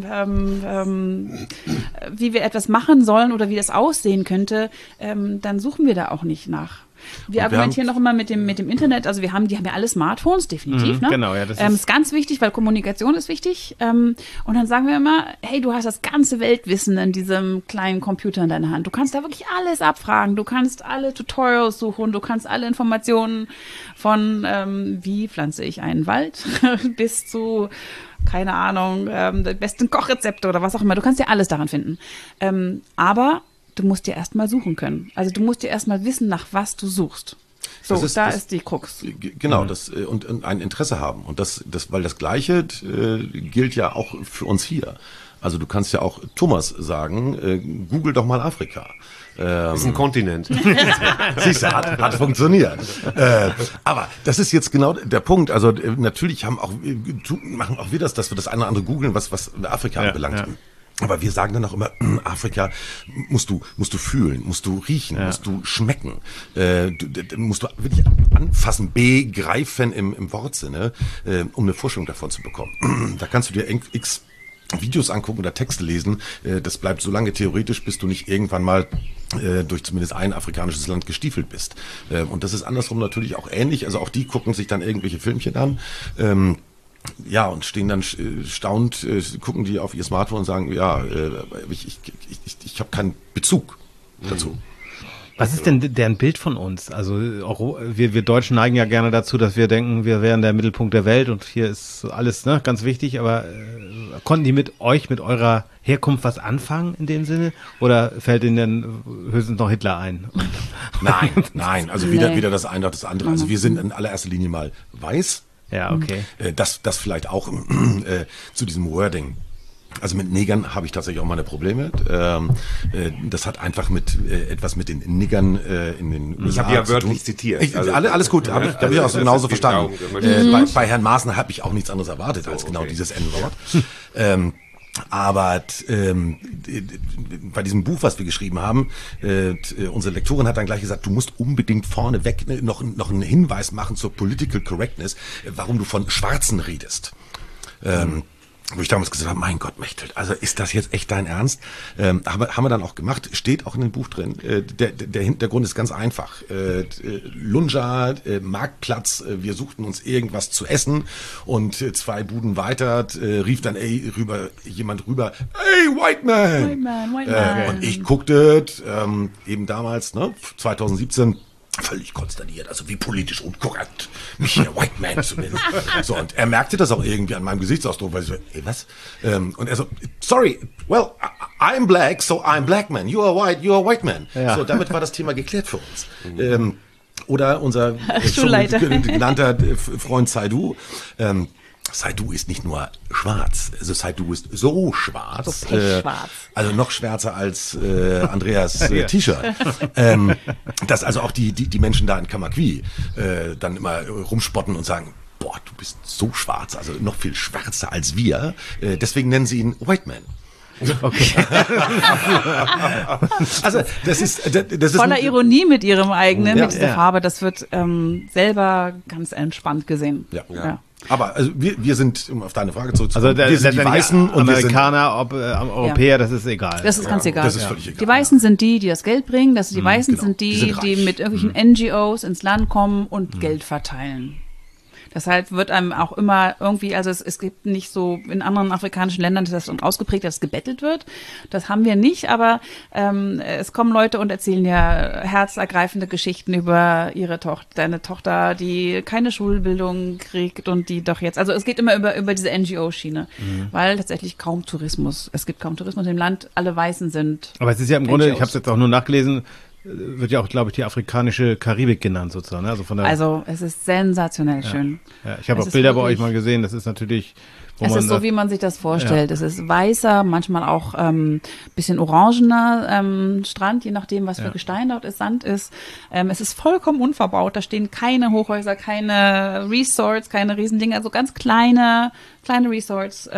wir etwas machen sollen oder wie das aussehen könnte, dann suchen wir da auch nicht nach. Wir argumentieren auch immer mit dem Internet, also die haben ja alle Smartphones, definitiv, ne? Genau, ja, das ist ganz wichtig, weil Kommunikation ist wichtig. Und dann sagen wir immer, hey, du hast das ganze Weltwissen in diesem kleinen Computer in deiner Hand. Du kannst da wirklich alles abfragen, du kannst alle Tutorials suchen, du kannst alle Informationen von wie pflanze ich einen Wald bis zu, keine Ahnung, die besten Kochrezepte oder was auch immer. Du kannst ja alles daran finden. Aber du musst dir erstmal suchen können. Also du musst dir erstmal wissen, nach was du suchst. So, ist die Krux. Genau, und ein Interesse haben. Und weil das Gleiche gilt ja auch für uns hier. Also du kannst ja auch Thomas sagen, google doch mal Afrika. Ist ein Kontinent. Siehst du, hat funktioniert. Aber das ist jetzt genau der Punkt. Also natürlich machen auch wir das, dass wir das eine oder andere googeln, was Afrika anbelangt. Ja. Aber wir sagen dann auch immer, Afrika musst du fühlen, musst du riechen, musst du schmecken, musst du wirklich anfassen, begreifen im Wortsinne, um eine Vorstellung davon zu bekommen. Da kannst du dir x Videos angucken oder Texte lesen. Das bleibt so lange theoretisch, bis du nicht irgendwann mal durch zumindest ein afrikanisches Land gestiefelt bist. Und das ist andersrum natürlich auch ähnlich. Also auch die gucken sich dann irgendwelche Filmchen an. Ja, und stehen dann staunt, gucken die auf ihr Smartphone und sagen, ja, ich habe keinen Bezug dazu. Was ist denn deren Bild von uns? Also auch wir Deutschen neigen ja gerne dazu, dass wir denken, wir wären der Mittelpunkt der Welt und hier ist alles ganz wichtig, aber konnten die mit eurer Herkunft was anfangen in dem Sinne? Oder fällt ihnen denn höchstens noch Hitler ein? Nein, also weder das eine noch das andere. Also wir sind in allererster Linie mal weiß. Ja, okay. Das vielleicht auch zu diesem Wording. Also mit Negern habe ich tatsächlich auch meine Probleme. Das hat einfach etwas mit den Niggern in den USA Ich habe ja wörtlich zitiert. Alles gut, habe ich auch genauso verstanden. Bei Herrn Maaßen habe ich auch nichts anderes erwartet als genau dieses N-Wort. Aber bei diesem Buch, was wir geschrieben haben, unsere Lektorin hat dann gleich gesagt, du musst unbedingt vorneweg noch einen Hinweis machen zur Political Correctness, warum du von Schwarzen redest. Wo ich damals gesagt habe, mein Gott, Mechthild, also ist das jetzt echt dein Ernst? Haben wir dann auch gemacht, steht auch in dem Buch drin. Der Hintergrund ist ganz einfach. Lunja, Marktplatz, wir suchten uns irgendwas zu essen und 2 Buden weiter rief dann jemand rüber, hey, White Man! White Man. Und ich guckte eben damals, 2017, völlig konsterniert, also wie politisch unkorrekt, mich hier White Man zu nennen. So, und er merkte das auch irgendwie an meinem Gesichtsausdruck, weil ich so, ey, was? Und er so, sorry, well, I'm black, so I'm black man. You are white man. Ja. So, damit war das Thema geklärt für uns. Oder unser Schulleiter. schon genannter Freund Saidu, Saidu ist nicht nur schwarz, also Saidu ist so schwarz, So pechschwarz. Also noch schwärzer als Andreas T-Shirt, dass also auch die Menschen da in Kamakwi dann immer rumspotten und sagen, boah, du bist so schwarz, also noch viel schwärzer als wir, deswegen nennen sie ihn White Man. Okay. Also das ist Voller Ironie mit ihrem eigenen, Ja. mit dieser Farbe, das wird selber ganz entspannt gesehen. Ja. Aber also wir sind, um auf deine Frage zurückzukommen, Also wir sind die Weißen und wir sind Amerikaner, Europäer, das ist egal. Das ist ganz egal. das ist völlig egal. Die Weißen sind die das Geld bringen, die Weißen genau. sind Die die, sind die reich. mit irgendwelchen NGOs ins Land kommen und Geld verteilen. Deshalb wird einem auch immer irgendwie, also es gibt nicht so, in anderen afrikanischen Ländern ist das so ausgeprägt, dass gebettelt wird. Das haben wir nicht, aber es kommen Leute und erzählen ja herzergreifende Geschichten über ihre Tochter, deine Tochter, die keine Schulbildung kriegt und die doch jetzt, also es geht immer über diese NGO-Schiene, weil tatsächlich es gibt kaum Tourismus im Land, alle Weißen sind. Aber es ist ja im Grunde, NGOs. ich habe es jetzt auch nur nachgelesen, wird ja auch, glaube ich, die afrikanische Karibik genannt sozusagen. Ne? Also von der, Also es ist sensationell schön. ja, ich habe es auch ist Bilder bei wirklich- euch mal gesehen, das ist natürlich, wo Es man ist so, sagt, wie man sich das vorstellt. Es ist weißer, manchmal auch bisschen orangener Strand, je nachdem, was für Gestein dort ist, Sand ist. Es ist vollkommen unverbaut. Da stehen keine Hochhäuser, keine Resorts, keine Riesendinger, also ganz kleine Resorts,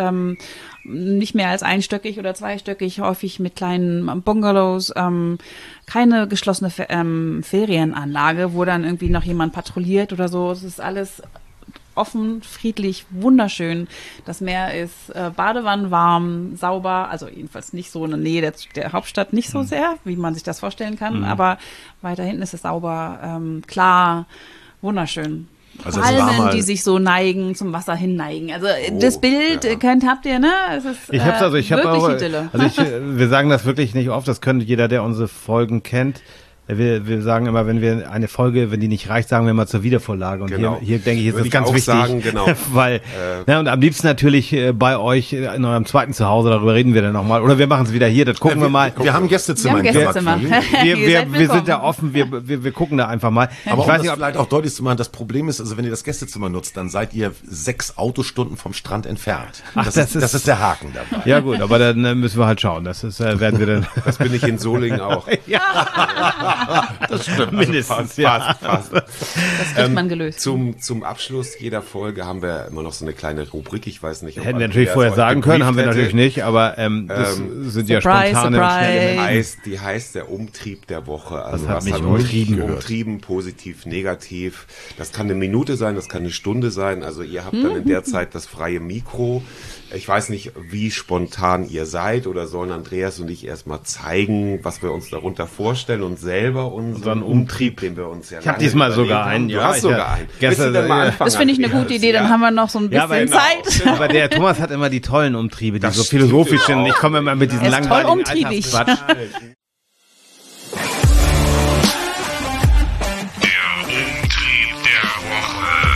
nicht mehr als einstöckig oder zweistöckig, häufig mit kleinen Bungalows, keine geschlossene Ferienanlage, wo dann irgendwie noch jemand patrouilliert oder so. Es ist alles offen, friedlich, wunderschön. Das Meer ist badewannenwarm, sauber, also jedenfalls nicht so in der Nähe der Hauptstadt, nicht so sehr, wie man sich das vorstellen kann, aber weiter hinten ist es sauber, klar, wunderschön. Also es war Palmen, mal- die sich so neigen, zum Wasser hinneigen. Also das Bild habt ihr, ne? Es ist ich habe wirklich auch, Idylle. wir sagen das wirklich nicht oft, das könnte jeder, der unsere Folgen kennt. Wir sagen immer, wenn wir eine Folge, wenn die nicht reicht, sagen wir mal zur Wiedervorlage. Und Genau. hier denke ich, ist Würde das ich ganz auch wichtig. sagen, genau. Weil, und am liebsten natürlich bei euch in eurem zweiten Zuhause, darüber reden wir dann nochmal. Oder wir machen es wieder hier, das gucken wir mal. Wir haben Gästezimmer Wir haben in Gästezimmer. Kamakwi. Ihr seid Wir sind willkommen. da offen, wir gucken da einfach mal. Aber ich um weiß das nicht, ob, vielleicht auch deutlich zu machen, das Problem ist, also wenn ihr das Gästezimmer nutzt, dann seid ihr 6 Autostunden vom Strand entfernt. Ach, das ist der Haken dabei. ja gut, aber dann müssen wir halt schauen. Das ist, werden wir dann. Das bin ich in Solingen auch. Das stimmt. Mindestens, Fast. Das kriegt man gelöst. Zum Abschluss jeder Folge haben wir immer noch so eine kleine Rubrik. Ich weiß nicht, ob Hätten wir Andreas natürlich vorher euch sagen können, haben wir gebrieft natürlich hätte. nicht, aber das sind ja Surprise, spontane, surprise. schnelle Die heißt der Umtrieb der Woche. Also hat was mich hat umtrieben euch gehört? umtrieben, positiv, negativ. Das kann eine Minute sein, das kann eine Stunde sein. Also ihr habt dann in der Zeit das freie Mikro. Ich weiß nicht, wie spontan ihr seid oder sollen Andreas und ich erstmal zeigen, was wir uns darunter vorstellen und selber unseren Umtrieb, den wir uns ja Ich habe diesmal sogar einen. Du hast sogar einen. Willst du denn mal anfangen, Das finde ich eine Andreas? gute Idee, dann Ja. haben wir noch so ein Ja, bisschen aber, Zeit. aber der Thomas hat immer die tollen Umtriebe, die Das so stimmt philosophisch sind. überhaupt. Ich komme immer mit diesen Er ist langweiligen toll umtriebig. Alltagsquatsch. Umtrieb der Woche.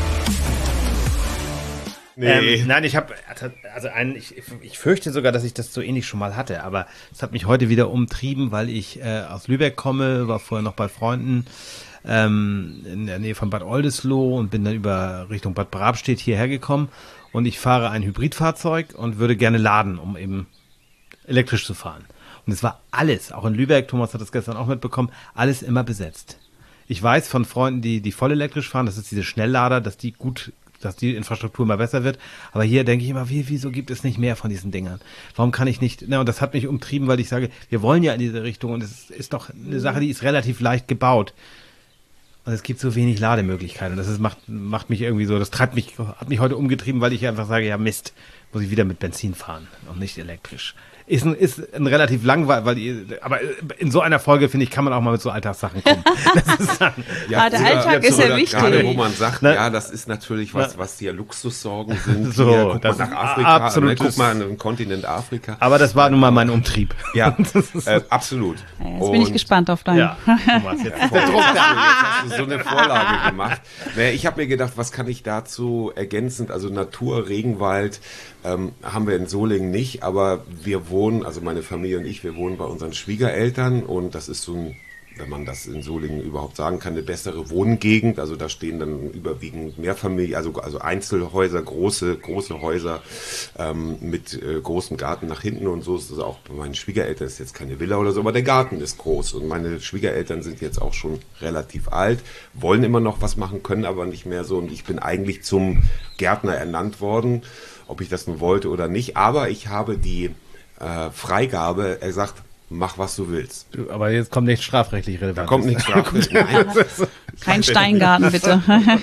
Nee. Nein, ich habe, ich fürchte sogar, dass ich das so ähnlich schon mal hatte, aber es hat mich heute wieder umtrieben, weil ich aus Lübeck komme, war vorher noch bei Freunden in der Nähe von Bad Oldesloe und bin dann über Richtung Bad Brabstedt hierher gekommen und ich fahre ein Hybridfahrzeug und würde gerne laden, um eben elektrisch zu fahren. Und es war alles, auch in Lübeck, Thomas hat das gestern auch mitbekommen, alles immer besetzt. Ich weiß von Freunden, die voll elektrisch fahren, das ist diese Schnelllader, dass die Infrastruktur immer besser wird. Aber hier denke ich immer, wieso gibt es nicht mehr von diesen Dingern? Warum kann ich nicht, und das hat mich umtrieben, weil ich sage, wir wollen ja in diese Richtung und es ist doch eine Sache, die ist relativ leicht gebaut. Und es gibt so wenig Lademöglichkeiten. Und das macht mich irgendwie so, hat mich heute umgetrieben, weil ich einfach sage, ja Mist, muss ich wieder mit Benzin fahren und nicht elektrisch. Ist ein relativ langweilig, aber in so einer Folge, finde ich, kann man auch mal mit so Alltagssachen kommen. Das ist dann, der Alltag ist ja wichtig. Gerade wo man sagt, ja, das ist natürlich was hier Luxussorgen sind. So, hier, guck mal nach Afrika, ne, guck mal an den Kontinent Afrika. Aber das war nun mal mein Umtrieb. Ja, absolut. Ja, jetzt bin ich gespannt auf deinen. Ja, Thomas, jetzt ist der Druck da. Jetzt hast du so eine Vorlage gemacht. Naja, ich habe mir gedacht, was kann ich dazu ergänzend, also Natur, Regenwald, haben wir in Solingen nicht, aber wir wohnen, also meine Familie und ich, wir wohnen bei unseren Schwiegereltern und das ist so ein, wenn man das in Solingen überhaupt sagen kann, eine bessere Wohngegend. Also da stehen dann überwiegend Mehrfamilien, also Einzelhäuser, große Häuser mit großem Garten nach hinten und so. Ist das auch bei meinen Schwiegereltern, ist jetzt keine Villa oder so, aber der Garten ist groß und meine Schwiegereltern sind jetzt auch schon relativ alt, wollen immer noch was machen, können aber nicht mehr so und ich bin eigentlich zum Gärtner ernannt worden, ob ich das nun wollte oder nicht, aber ich habe die Freigabe, er sagt, mach was du willst. Aber jetzt kommt nichts strafrechtlich relevant. Da kommt nichts strafrechtlich. Nein. Kein Steingarten, bitte.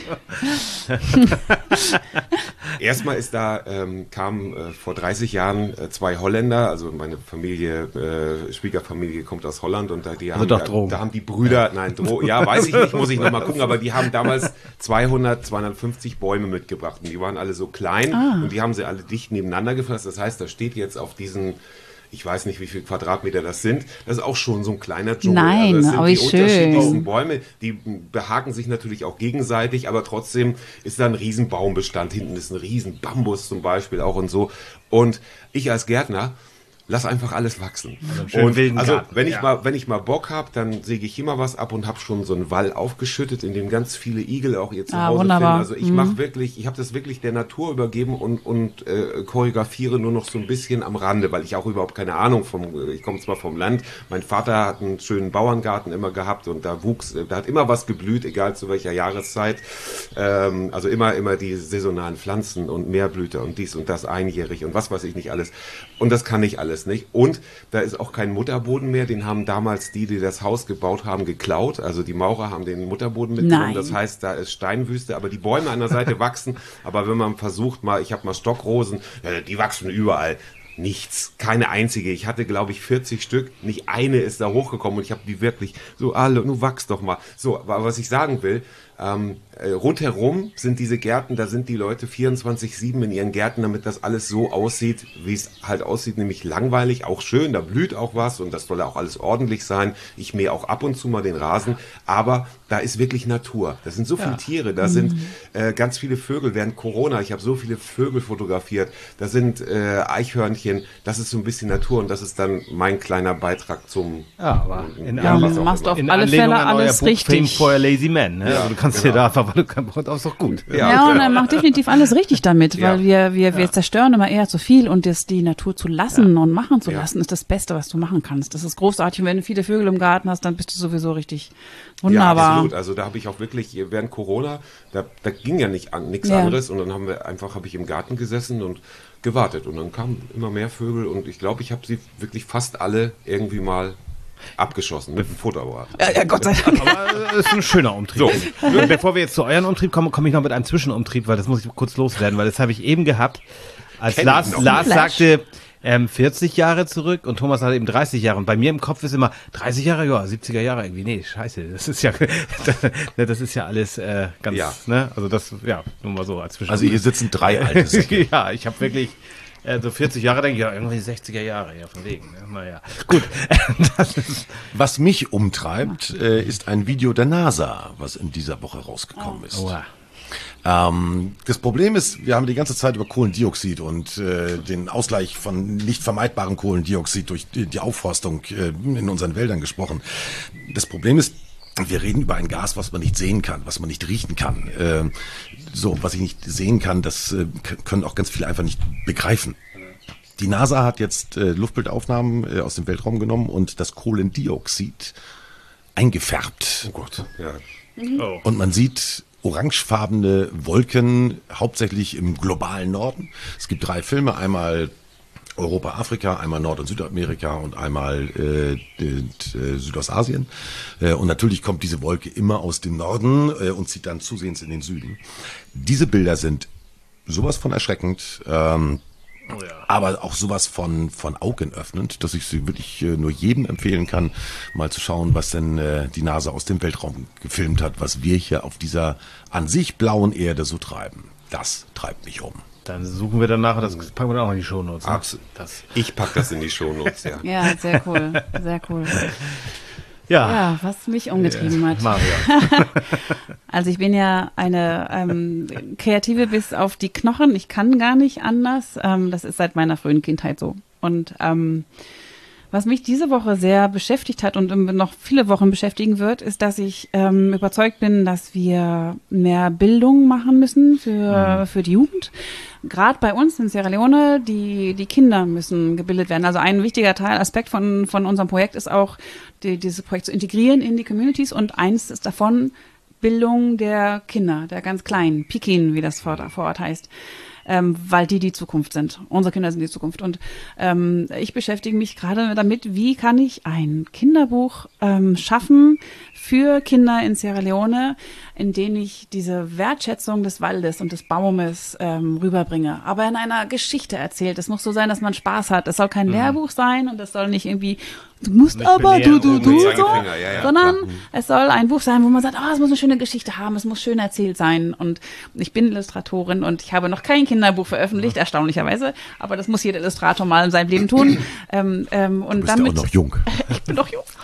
Erstmal ist da, kamen vor 30 Jahren 2 Holländer, also meine Familie, Schwiegerfamilie kommt aus Holland und da, die haben, da haben die Brüder, ja, weiß ich nicht, muss ich nochmal gucken, aber die haben damals 250 Bäume mitgebracht und die waren alle so klein und die haben sie alle dicht nebeneinander gefasst. Das heißt, da steht jetzt auf diesen, ich weiß nicht, wie viele Quadratmeter das sind. Das ist auch schon so ein kleiner Dschungel. Nein, also das sind aber die schön. unterschiedlichsten Bäume, die behaken sich natürlich auch gegenseitig, aber trotzdem ist da ein riesen Baumbestand. Hinten ist ein riesen Bambus zum Beispiel auch und so. Und ich als Gärtner lass einfach alles wachsen. Also wilden Garten. Wenn ich mal Bock habe, dann säge ich immer was ab und habe schon so einen Wall aufgeschüttet, in dem ganz viele Igel auch ihr Zuhause wunderbar. finden. Also ich mache wirklich, ich habe das wirklich der Natur übergeben und choreografiere nur noch so ein bisschen am Rande, weil ich auch überhaupt keine Ahnung ich komme zwar vom Land, mein Vater hat einen schönen Bauerngarten immer gehabt und da hat immer was geblüht, egal zu welcher Jahreszeit. Also immer die saisonalen Pflanzen und Meerblüter und dies und das einjährig und was weiß ich nicht alles. Und das kann ich alles nicht. Und da ist auch kein Mutterboden mehr. Den haben damals die das Haus gebaut haben, geklaut. Also die Maurer haben den Mutterboden mitgenommen. Nein. Das heißt, da ist Steinwüste, aber die Bäume an der Seite wachsen. Aber wenn man versucht ich habe mal Stockrosen, die wachsen überall. Nichts, keine einzige. Ich hatte, glaube ich, 40 Stück. Nicht eine ist da hochgekommen und ich habe die wirklich so alle, nun wachs doch mal. So, aber was ich sagen will, rundherum sind diese Gärten, da sind die Leute 24/7 in ihren Gärten, damit das alles so aussieht, wie es halt aussieht, nämlich langweilig, auch schön, da blüht auch was und das soll auch alles ordentlich sein. Ich mähe auch ab und zu mal den Rasen, aber da ist wirklich Natur. Das sind so viele Tiere, da sind ganz viele Vögel. Während Corona, ich habe so viele Vögel fotografiert, da sind Eichhörnchen, das ist so ein bisschen Natur und das ist dann mein kleiner Beitrag zum... Ja, aber machst du auf in alle Anlehnung Fälle an alles euer Buch Fame richtig. for a Lazy Man. Ne? Ja, Also du kannst dir da einfach, weil du kein Brot hast, doch gut. Ja, und er macht definitiv alles richtig damit, Ja. weil wir zerstören immer eher zu viel und die Natur zu lassen und machen zu lassen ist das Beste, was du machen kannst. Das ist großartig und wenn du viele Vögel im Garten hast, dann bist du sowieso richtig wunderbar. Ja, absolut. Also da habe ich auch wirklich, während Corona, da ging ja nichts anderes und dann habe ich im Garten gesessen und gewartet und dann kamen immer mehr Vögel und ich glaube, ich habe sie wirklich fast alle irgendwie mal abgeschossen mit dem Fotoapparat. Ja, Gott sei Dank. Aber es ist ein schöner Umtrieb. So. Und bevor wir jetzt zu euren Umtrieb kommen, komme ich noch mit einem Zwischenumtrieb, weil das muss ich kurz loswerden, weil das habe ich eben gehabt, als Kenn Lars ich noch. sagte 40 Jahre zurück und Thomas hatte eben 30 Jahre und bei mir im Kopf ist immer 30 Jahre, ja, 70er Jahre irgendwie, nee, scheiße, das ist ja alles ganz, Ja. ne, also das, ja, nur mal so als Zwischen. Also hier sitzen 3 alte Säcke. Ja, ich habe wirklich so 40 Jahre, denke ich, ja, irgendwie 60er Jahre, ja, von wegen, ne? Naja, gut. Das ist, Was mich umtreibt, ist ein Video der NASA, was in dieser Woche rausgekommen ist. oha. Das Problem ist, wir haben die ganze Zeit über Kohlendioxid und den Ausgleich von nicht vermeidbarem Kohlendioxid durch die Aufforstung in unseren Wäldern gesprochen. Das Problem ist, wir reden über ein Gas, was man nicht sehen kann, was man nicht riechen kann. Was ich nicht sehen kann, das können auch ganz viele einfach nicht begreifen. Die NASA hat jetzt Luftbildaufnahmen aus dem Weltraum genommen und das Kohlendioxid eingefärbt. Oh Gott, ja. Oh. Und man sieht orangefarbene Wolken, hauptsächlich im globalen Norden. Es gibt 3 Filme, einmal Europa, Afrika, einmal Nord- und Südamerika und einmal Südostasien. Und natürlich kommt diese Wolke immer aus dem Norden und zieht dann zusehends in den Süden. Diese Bilder sind sowas von erschreckend. Aber auch sowas von augenöffnend, dass ich sie wirklich nur jedem empfehlen kann, mal zu schauen, was denn die NASA aus dem Weltraum gefilmt hat, was wir hier auf dieser an sich blauen Erde so treiben. Das treibt mich um. Dann suchen wir danach, das packen wir dann auch in die Shownotes. Ne? Absolut. Ich pack das in die Shownotes, ja. Ja, sehr cool, sehr cool. Ja, Ja, was mich umgetrieben hat. Mario. Also ich bin ja eine Kreative bis auf die Knochen. Ich kann gar nicht anders. Das ist seit meiner frühen Kindheit so. Und was mich diese Woche sehr beschäftigt hat und noch viele Wochen beschäftigen wird, ist, dass ich überzeugt bin, dass wir mehr Bildung machen müssen für die Jugend. Gerade bei uns in Sierra Leone, die Kinder müssen gebildet werden. Also ein wichtiger Aspekt von unserem Projekt ist auch, dieses Projekt zu integrieren in die Communities. Und eins ist davon Bildung der Kinder, der ganz Kleinen, Pikin, wie das vor Ort heißt. Weil die Zukunft sind. Unsere Kinder sind die Zukunft. Und ich beschäftige mich gerade damit, wie kann ich ein Kinderbuch schaffen für Kinder in Sierra Leone, in denen ich diese Wertschätzung des Waldes und des Baumes rüberbringe, aber in einer Geschichte erzählt. Es muss so sein, dass man Spaß hat. Es soll kein Lehrbuch sein und es soll nicht irgendwie, du musst Mit aber, Belehrung, du, mit so, Zeigefinger, ja, sondern es soll ein Buch sein, wo man sagt, es muss eine schöne Geschichte haben, es muss schön erzählt sein. Und ich bin Illustratorin und ich habe noch kein Kinderbuch veröffentlicht, erstaunlicherweise, aber das muss jeder Illustrator mal in seinem Leben tun. Und Du bist damit, ja auch noch jung. ich bin doch jung.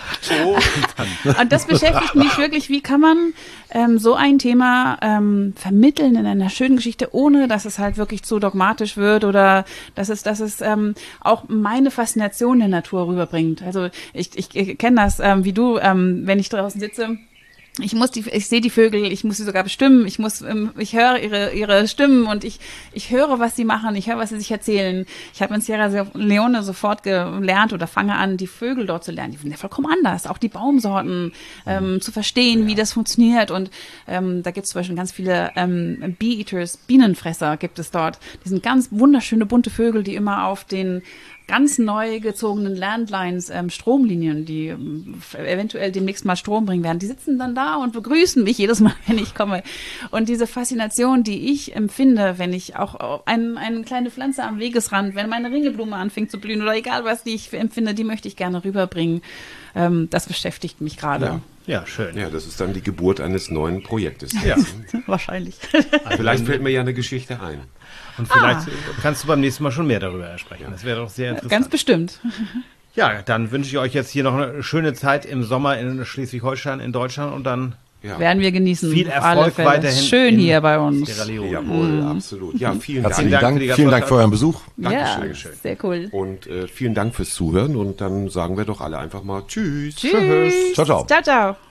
Und das beschäftigt mich wirklich, wie kann man so ein Thema vermitteln in einer schönen Geschichte, ohne dass es halt wirklich zu dogmatisch wird oder dass es auch meine Faszination der Natur rüberbringt. Also ich kenne das, wie du, wenn ich draußen sitze. Ich sehe die Vögel, ich muss sie sogar bestimmen, ich höre ihre Stimmen und ich höre, was sie machen, ich höre, was sie sich erzählen. Ich habe in Sierra Leone sofort gelernt oder fange an, die Vögel dort zu lernen. Die sind ja vollkommen anders, auch die Baumsorten zu verstehen, wie das funktioniert. Und da gibt es zum Beispiel ganz viele Bee-Eaters, Bienenfresser gibt es dort. Die sind ganz wunderschöne, bunte Vögel, die immer auf den ganz neu gezogenen Landlines, Stromlinien, die eventuell demnächst mal Strom bringen werden, die sitzen dann da und begrüßen mich jedes Mal, wenn ich komme. Und diese Faszination, die ich empfinde, wenn ich auch eine kleine Pflanze am Wegesrand, wenn meine Ringelblume anfängt zu blühen oder egal was, die ich empfinde, die möchte ich gerne rüberbringen. Das beschäftigt mich gerade. Ja, schön. Ja, das ist dann die Geburt eines neuen Projektes. Ja. Wahrscheinlich. Vielleicht fällt mir ja eine Geschichte ein. Und vielleicht kannst du beim nächsten Mal schon mehr darüber sprechen. Das wäre doch sehr interessant. Ganz bestimmt. Ja, dann wünsche ich euch jetzt hier noch eine schöne Zeit im Sommer in Schleswig-Holstein, in Deutschland und dann werden wir genießen. viel auf alle Erfolg Fälle. weiterhin. Schön hier bei uns. Sierra Leone. Jawohl, absolut. Ja, vielen Herzlichen Dank. Dank Dank, für die vielen Dank für euren Besuch. Dankeschön. Ja, sehr cool. Und vielen Dank fürs Zuhören und dann sagen wir doch alle einfach mal Tschüss. Tschüss. Ciao, ciao. Ciao, ciao.